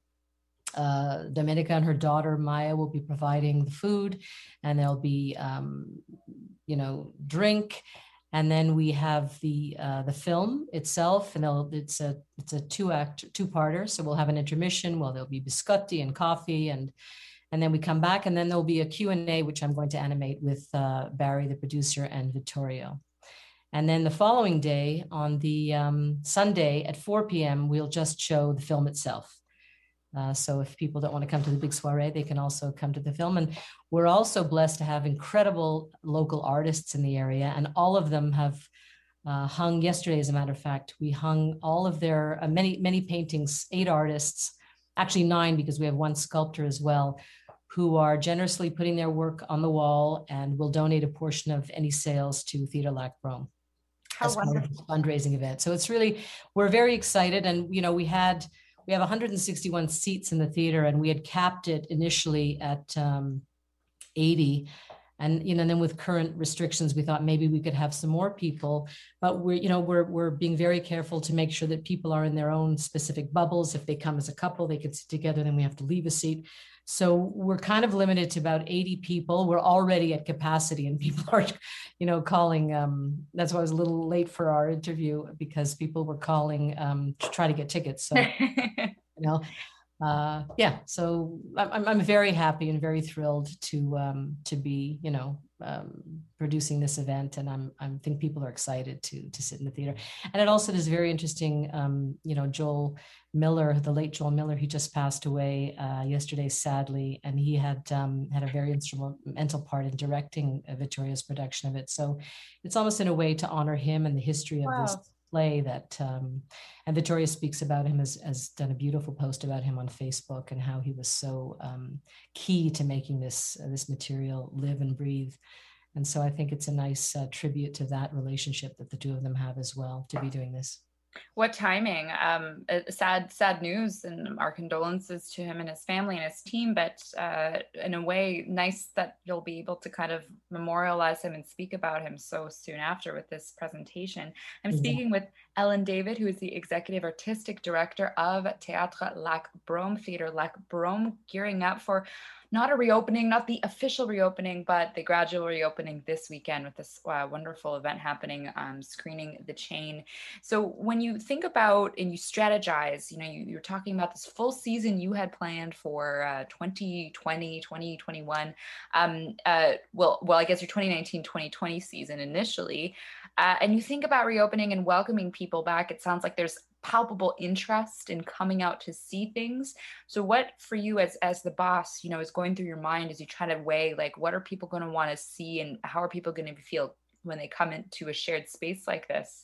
uh, Domenica, and her daughter Maya will be providing the food, and there'll be, um, you know, drink. And then we have the uh, the film itself, and it's a it's a two act two parter. So we'll have an intermission. Well, there'll be biscotti and coffee, and and then we come back, and then there'll be a Q and A, which I'm going to animate with uh, Barry, the producer, and Vittorio. And then the following day, on the um, Sunday at four p.m., we'll just show the film itself. Uh, so if people don't want to come to the big soiree, they can also come to the film. And we're also blessed to have incredible local artists in the area, and all of them have uh, hung yesterday. As a matter of fact, we hung all of their uh, many, many paintings, eight artists, actually nine, because we have one sculptor as well, who are generously putting their work on the wall and will donate a portion of any sales to Theatre Lac Brome as part of the fundraising event. So it's really, we're very excited. And, you know, we had, we have one hundred sixty-one seats in the theater, and we had capped it initially at um, eighty. And, you know, and then with current restrictions, we thought maybe we could have some more people, but we're, you know, we're, we're being very careful to make sure that people are in their own specific bubbles. If they come as a couple, they can sit together, then we have to leave a seat. So we're kind of limited to about eighty people. We're already at capacity, and people are, you know, calling. Um, that's why I was a little late for our interview, because people were calling um, to try to get tickets. So, you know, uh, yeah. So I'm I'm very happy and very thrilled to um, to be, you know, um, producing this event, and I'm I think people are excited to to sit in the theater. And it also is very interesting. Um, you know, Joel Miller, the late Joel Miller, he just passed away uh, yesterday, sadly, and he had um, had a very instrumental part in directing uh, Vittorio's production of it. So it's almost in a way to honor him and the history of wow. this play that, um, and Vittorio speaks about him, as, as done a beautiful post about him on Facebook, and how he was so um, key to making this, uh, this material live and breathe. And so I think it's a nice uh, tribute to that relationship that the two of them have as well, to be doing this. What timing. Um, sad, sad news, and our condolences to him and his family and his team, but uh, in a way, nice that you'll be able to kind of memorialize him and speak about him so soon after with this presentation. I'm speaking yeah. with Ellen David, who is the Executive Artistic Director of Théâtre Lac Brome, Theatre Lac Brome, gearing up for not a reopening, not the official reopening, but the gradual reopening this weekend with this uh, wonderful event happening, um, Screening the Chain. So when you think about and you strategize, you know, you, you're talking about this full season you had planned for uh, twenty twenty, twenty twenty-one. Um, uh, well, well, I guess your twenty nineteen, twenty twenty season initially. Uh, and you think about reopening and welcoming people back. It sounds like there's palpable interest in coming out to see things. So what for you as as the boss, you know, is going through your mind as you try to weigh, like, what are people going to want to see, and how are people going to feel when they come into a shared space like this?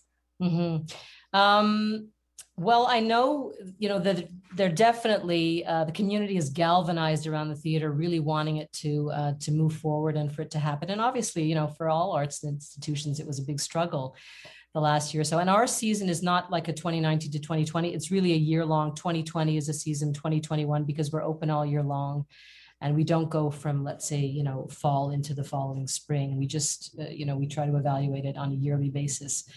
Mm-hmm. Um, well, I know, you know, that they're definitely, uh, the community is galvanized around the theater, really wanting it to uh, to move forward and for it to happen. And obviously, you know, for all arts institutions, it was a big struggle the last year or so. And our season is not like a twenty nineteen to twenty twenty. It's really a year long. twenty twenty is a season, twenty twenty-one, because we're open all year long. And we don't go from, let's say, you know, fall into the following spring. We just, uh, you know, we try to evaluate it on a yearly basis.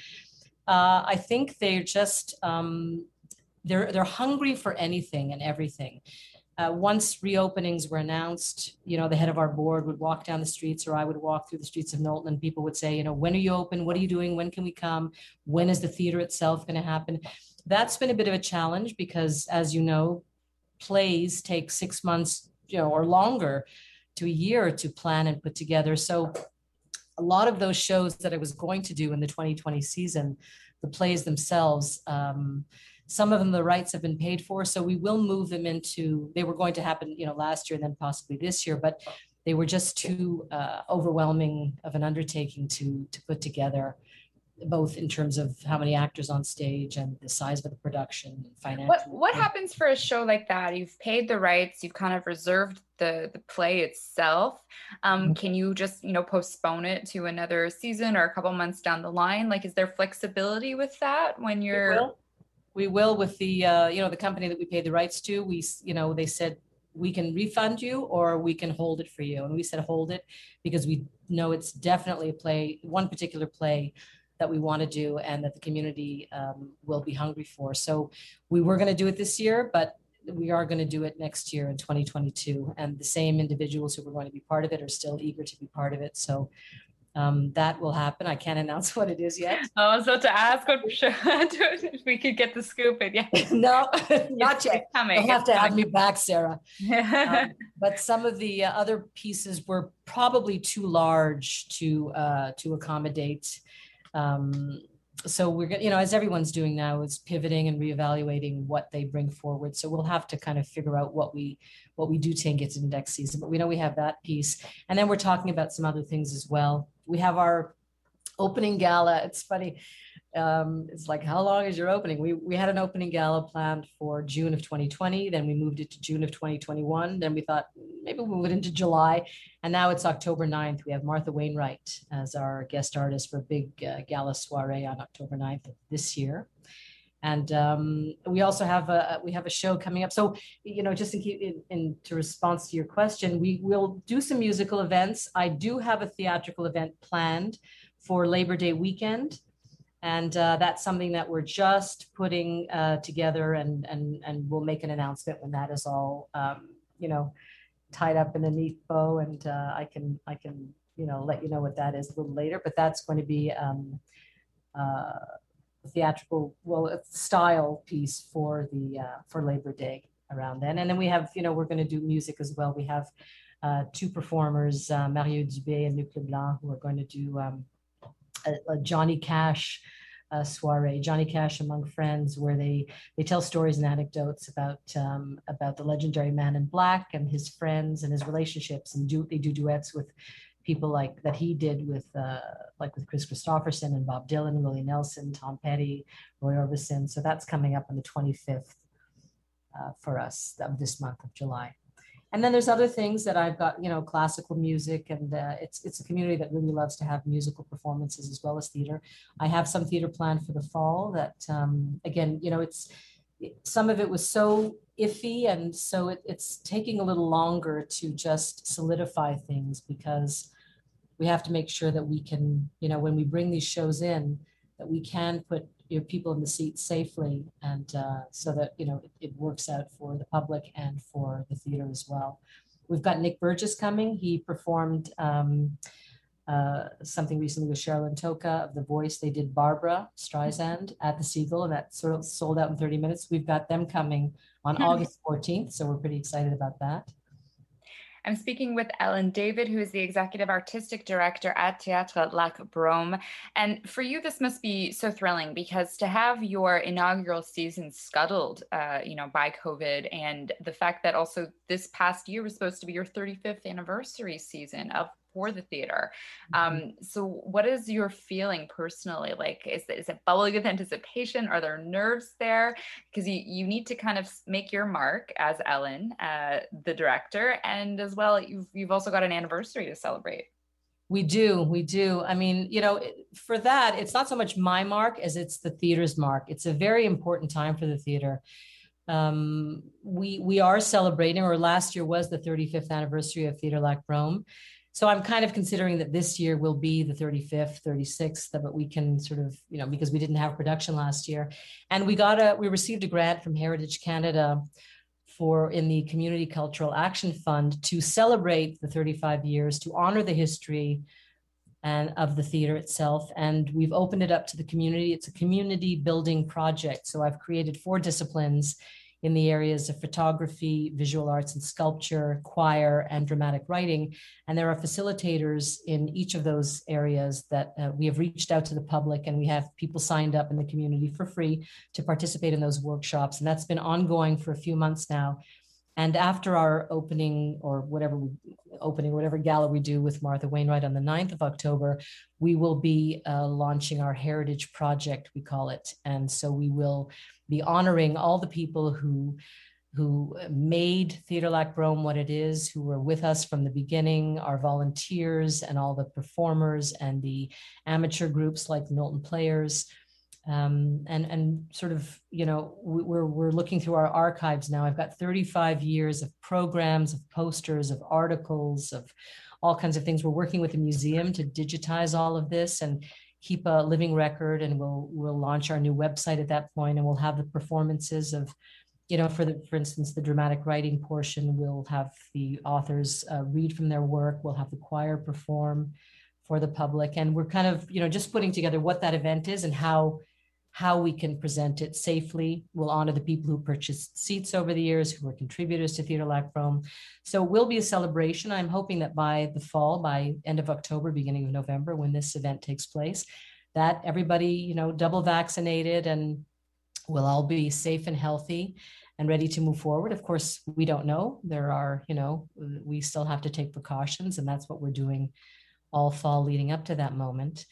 Uh, I think they're just, um, they're, they're hungry for anything and everything. Uh, once reopenings were announced, you know, the head of our board would walk down the streets, or I would walk through the streets of Knowlton, and people would say, you know, when are you open? What are you doing? When can we come? When is the theater itself going to happen? That's been a bit of a challenge because, as you know, plays take six months, you know, or longer to a year to plan and put together. So a lot of those shows that I was going to do in the twenty twenty season, the plays themselves, um, some of them, the rights have been paid for. So we will move them into, they were going to happen, you know, last year and then possibly this year, but they were just too uh, overwhelming of an undertaking to, to put together, both in terms of how many actors on stage and the size of the production and financial. What, what happens for a show like that? You've paid the rights, you've kind of reserved the, the play itself. Um, mm-hmm. Can you just, you know, postpone it to another season or a couple months down the line? Like, is there flexibility with that when you're... We will, we will with the, uh, you know, the company that we paid the rights to. We, you know, they said we can refund you or we can hold it for you. And we said, hold it, because we know it's definitely a play, one particular play that we want to do and that the community um, will be hungry for. So we were going to do it this year, but we are going to do it next year in twenty twenty-two. And the same individuals who were going to be part of it are still eager to be part of it. So um, that will happen. I can't announce what it is yet. I was about to ask what, if we could get the scoop. And yeah, no, not yet. Coming. You'll have it's to coming. have me back, Sarah. um, but some of the uh, other pieces were probably too large to uh, to accommodate. Um, so we're going, you know, as everyone's doing now, is pivoting and reevaluating what they bring forward. So we'll have to kind of figure out what we what we do take into next season. But we know we have that piece, and then we're talking about some other things as well. We have our opening gala. It's funny. Um, it's like, how long is your opening? We we had an opening gala planned for June of twenty twenty. Then we moved it to June of twenty twenty-one. Then we thought maybe we'll move it into July. And now it's October ninth. We have Martha Wainwright as our guest artist for a big uh, gala soiree on October ninth of this year. And um, we also have a we have a show coming up. So, you know, just in, in, in to response to your question, we will do some musical events. I do have a theatrical event planned for Labor Day weekend. And uh, that's something that we're just putting uh, together, and, and, and we'll make an announcement when that is all, um, you know, tied up in a neat bow. And uh, I can, I can, you know, let you know what that is a little later, but that's going to be um, uh, theatrical, well, a style piece for the, uh, for Labor Day around then. And then we have, you know, we're going to do music as well. We have uh, two performers, uh, Mario Dubé and Luc Leblanc, who are going to do um, A, a Johnny Cash uh, soiree, Johnny Cash Among Friends, where they they tell stories and anecdotes about um, about the legendary Man in Black and his friends and his relationships, and do they do duets with people like that he did with uh, like with Chris Christopherson and Bob Dylan, Willie Nelson, Tom Petty, Roy Orbison. So that's coming up on the twenty-fifth uh, for us of this month of July. And then there's other things that I've got, you know, classical music, and uh, it's it's a community that really loves to have musical performances as well as theater. I have some theater planned for the fall that, um, again, you know, it's some of it was so iffy, and so it, it's taking a little longer to just solidify things, because we have to make sure that we can, you know, when we bring these shows in, that we can put your people in the seats safely, and uh, so that, you know, it, it works out for the public and for the theater as well. We've got Nick Burgess coming. He performed um, uh, something recently with Sherilyn Toka of The Voice. They did Barbara Streisand at the Seagull, and that sort of sold out in thirty minutes. We've got them coming on August fourteenth, so we're pretty excited about that. I'm speaking with Ellen David, who is the Executive Artistic Director at Théâtre Lac Brome. And for you, this must be so thrilling, because to have your inaugural season scuttled, uh, you know, by COVID, and the fact that also this past year was supposed to be your thirty-fifth anniversary season of for the theater. Um, so what is your feeling personally? Like, is it, is it bubbling with anticipation? Are there nerves there? Because you, you need to kind of make your mark as Ellen, uh, the director, and as well, you've, you've also got an anniversary to celebrate. We do, we do. I mean, you know, for that, it's not so much my mark as it's the theater's mark. It's a very important time for the theater. Um, we, we are celebrating, or last year was the thirty-fifth anniversary of Theatre Lac Brome. So I'm kind of considering that this year will be the thirty-fifth, thirty-sixth, but we can sort of, you know, because we didn't have production last year. And we got a, we received a grant from Heritage Canada for, in the Community Cultural Action Fund, to celebrate the thirty-five years, to honor the history and of the theater itself. And we've opened it up to the community. It's a community building project. So I've created four disciplines in the areas of photography, visual arts and sculpture, choir, and dramatic writing. And there are facilitators in each of those areas that uh, we have reached out to the public, and we have people signed up in the community for free to participate in those workshops. And that's been ongoing for a few months now. And after our opening, or whatever we, opening, whatever gala we do with Martha Wainwright on the ninth of October, we will be uh, launching our Heritage Project, we call it. And so we will be honoring all the people who, who made Theatre Lac Brome what it is, who were with us from the beginning, our volunteers and all the performers and the amateur groups like Milton Players. Um, and and sort of, you know, we're we're looking through our archives now. I've got thirty-five years of programs, of posters, of articles, of all kinds of things. We're working with the museum to digitize all of this and keep a living record. And we'll we'll launch our new website at that point, and we'll have the performances of, you know, for the for instance, the dramatic writing portion. We'll have the authors uh, read from their work. We'll have the choir perform for the public, and we're kind of, you know, just putting together what that event is and how. how we can present it safely. We'll honor the people who purchased seats over the years, who were contributors to Theatre Lac Brome. So it will be a celebration. I'm hoping that by the fall, by end of October, beginning of November, when this event takes place, that everybody, you know, double vaccinated and we'll all be safe and healthy and ready to move forward. Of course, we don't know. There are, you know, we still have to take precautions, and that's what we're doing all fall leading up to that moment.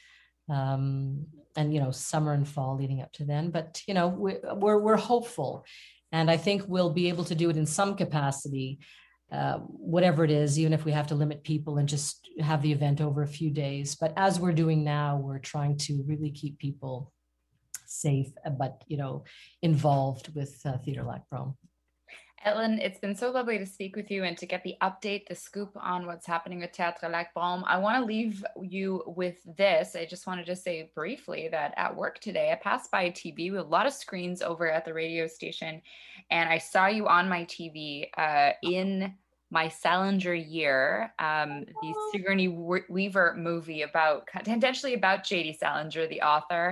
Um, and, you know, summer and fall leading up to then. But, you know, we're, we're, we're hopeful. And I think we'll be able to do it in some capacity, uh, whatever it is, even if we have to limit people and just have the event over a few days. But as we're doing now, we're trying to really keep people safe, but, you know, involved with uh, Theatre Lac Brome. Ellen, it's been so lovely to speak with you and to get the update, the scoop on what's happening with Théâtre Lac Brome. I want to leave you with this. I just wanted to say briefly that at work today, I passed by a T V with a lot of screens over at the radio station, and I saw you on my T V uh, in my Salinger year, um, the Sigourney Weaver movie about, tangentially about J D Salinger, the author.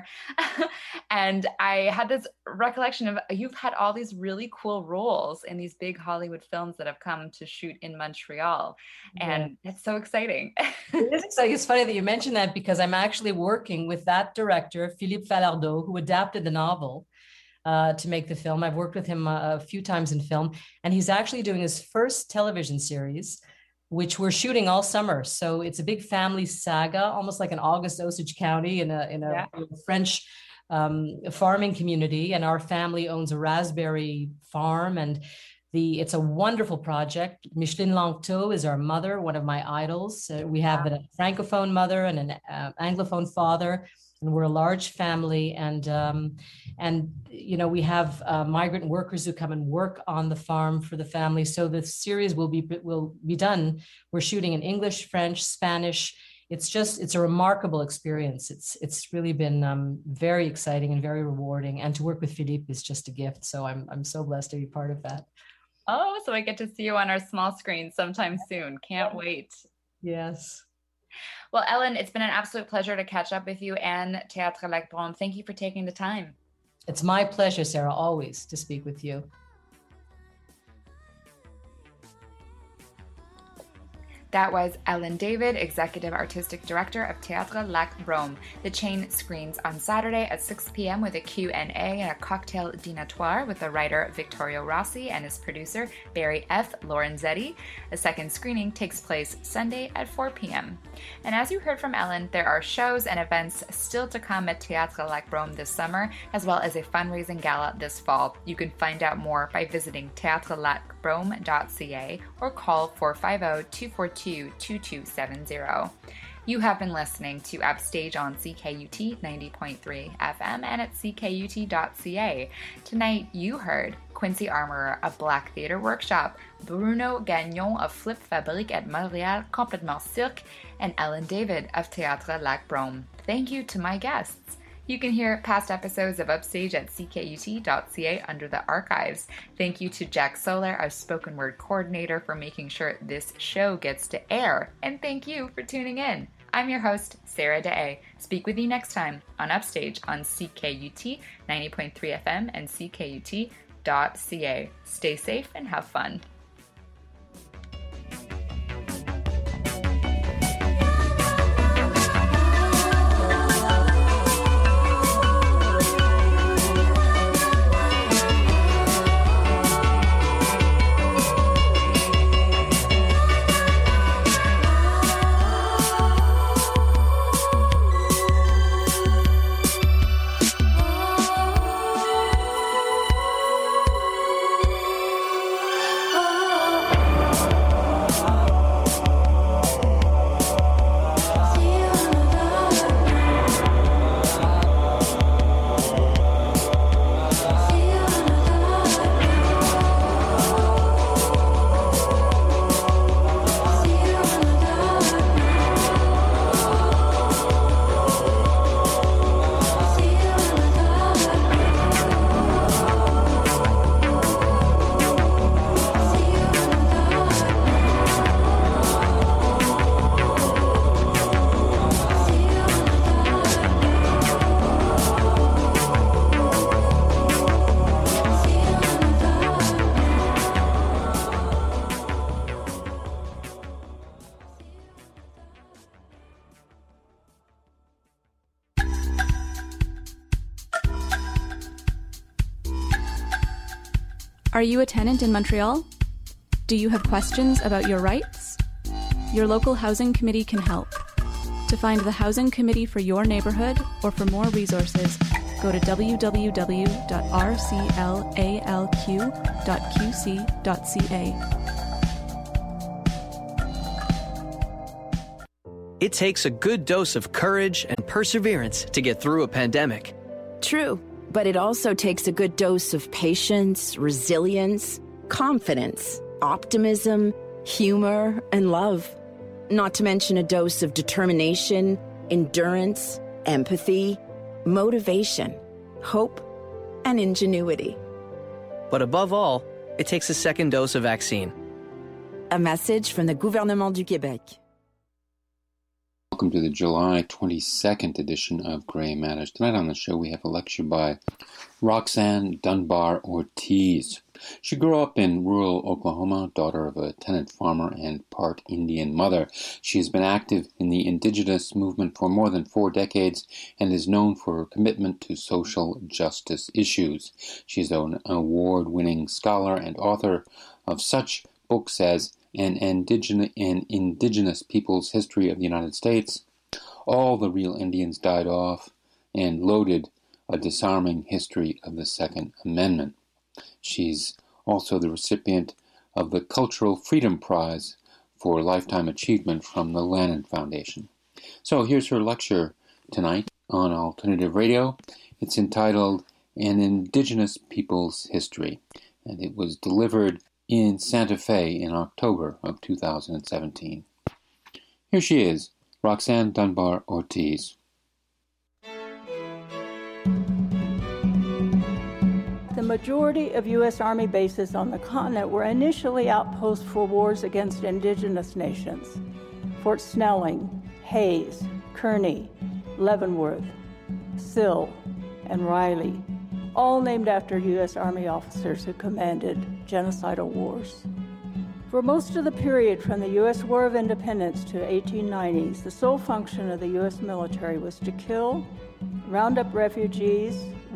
And I had this recollection of, you've had all these really cool roles in these big Hollywood films that have come to shoot in Montreal. And yeah. It's so exciting. It is exciting. It's funny that you mentioned that, because I'm actually working with that director, Philippe Falardeau, who adapted the novel Uh, to make the film. I've worked with him a, a few times in film, and he's actually doing his first television series, which we're shooting all summer. So it's a big family saga, almost like an August Osage County in a, in a yeah. French um, farming community. And our family owns a raspberry farm, and the it's a wonderful project. Micheline Langto is our mother, one of my idols. Uh, we have a Francophone mother and an uh, Anglophone father. And we're a large family, and um, and you know we have uh, migrant workers who come and work on the farm for the family. So the series will be will be done. We're shooting in English, French, Spanish. It's just it's a remarkable experience. It's it's really been um, very exciting and very rewarding. And to work with Philippe is just a gift. So I'm I'm so blessed to be part of that. Oh, so I get to see you on our small screen sometime soon. Can't wait. Yes. Well, Ellen, it's been an absolute pleasure to catch up with you and Théâtre Lac Brome. Thank you for taking the time. It's my pleasure, Sarah, always to speak with you. That was Ellen David, Executive Artistic Director of Théâtre Lac Brome. The chain screens on Saturday at six p.m. with a Q and A and a cocktail dînatoire with the writer Vittorio Rossi and his producer Barry F. Lorenzetti. A second screening takes place Sunday at four p.m. And as you heard from Ellen, there are shows and events still to come at Théâtre Lac Brome this summer, as well as a fundraising gala this fall. You can find out more by visiting theatre lac brome dot c a or call four five zero, two four two, two two seven zero. You have been listening to Upstage on C K U T ninety point three F M and at c k u t dot c a. Tonight you heard Quincy Armorer of Black Theatre Workshop, Bruno Gagnon of Flip Fabrique at Montréal Complètement Cirque, and Ellen David of Théâtre Lac Brome. Thank you to my guests. You can hear past episodes of Upstage at c k u t dot c a under the archives. Thank you to Jack Soler, our spoken word coordinator, for making sure this show gets to air. And thank you for tuning in. I'm your host, Sarah Da'e. Speak with you next time on Upstage on C K U T ninety point three F M and c k u t dot c a. Stay safe and have fun. Oh Are you a tenant in Montreal? Do you have questions about your rights? Your local housing committee can help. To find the housing committee for your neighborhood or for more resources, go to w w w dot r c l a l q dot q c dot c a. It takes a good dose of courage and perseverance to get through a pandemic. True, but it also takes a good dose of patience, resilience, confidence, optimism, humor, and love. Not to mention a dose of determination, endurance, empathy, motivation, hope, and ingenuity. But above all, it takes a second dose of vaccine. A message from the Gouvernement du Québec. Welcome to the July twenty-second edition of Gray Matters. Tonight on the show we have a lecture by Roxanne Dunbar Ortiz. She grew up in rural Oklahoma, daughter of a tenant farmer and part Indian mother. She has been active in the indigenous movement for more than four decades and is known for her commitment to social justice issues. She is an award-winning scholar and author of such books as An Indigenous, An Indigenous People's History of the United States, All the Real Indians Died Off, and Loaded, A Disarming History of the Second Amendment. She's also the recipient of the Cultural Freedom Prize for Lifetime Achievement from the Lannan Foundation. So here's her lecture tonight on Alternative Radio. It's entitled An Indigenous People's History, and it was delivered in Santa Fe in October of two thousand seventeen. Here she is, Roxanne Dunbar Ortiz. The majority of U S Army bases on the continent were initially outposts for wars against indigenous nations. Fort Snelling, Hayes, Kearney, Leavenworth, Sill, and Riley, all named after U S Army officers who commanded genocidal wars. For most of the period from the U S War of Independence to eighteen nineties, the sole function of the U S military was to kill, round up refugees,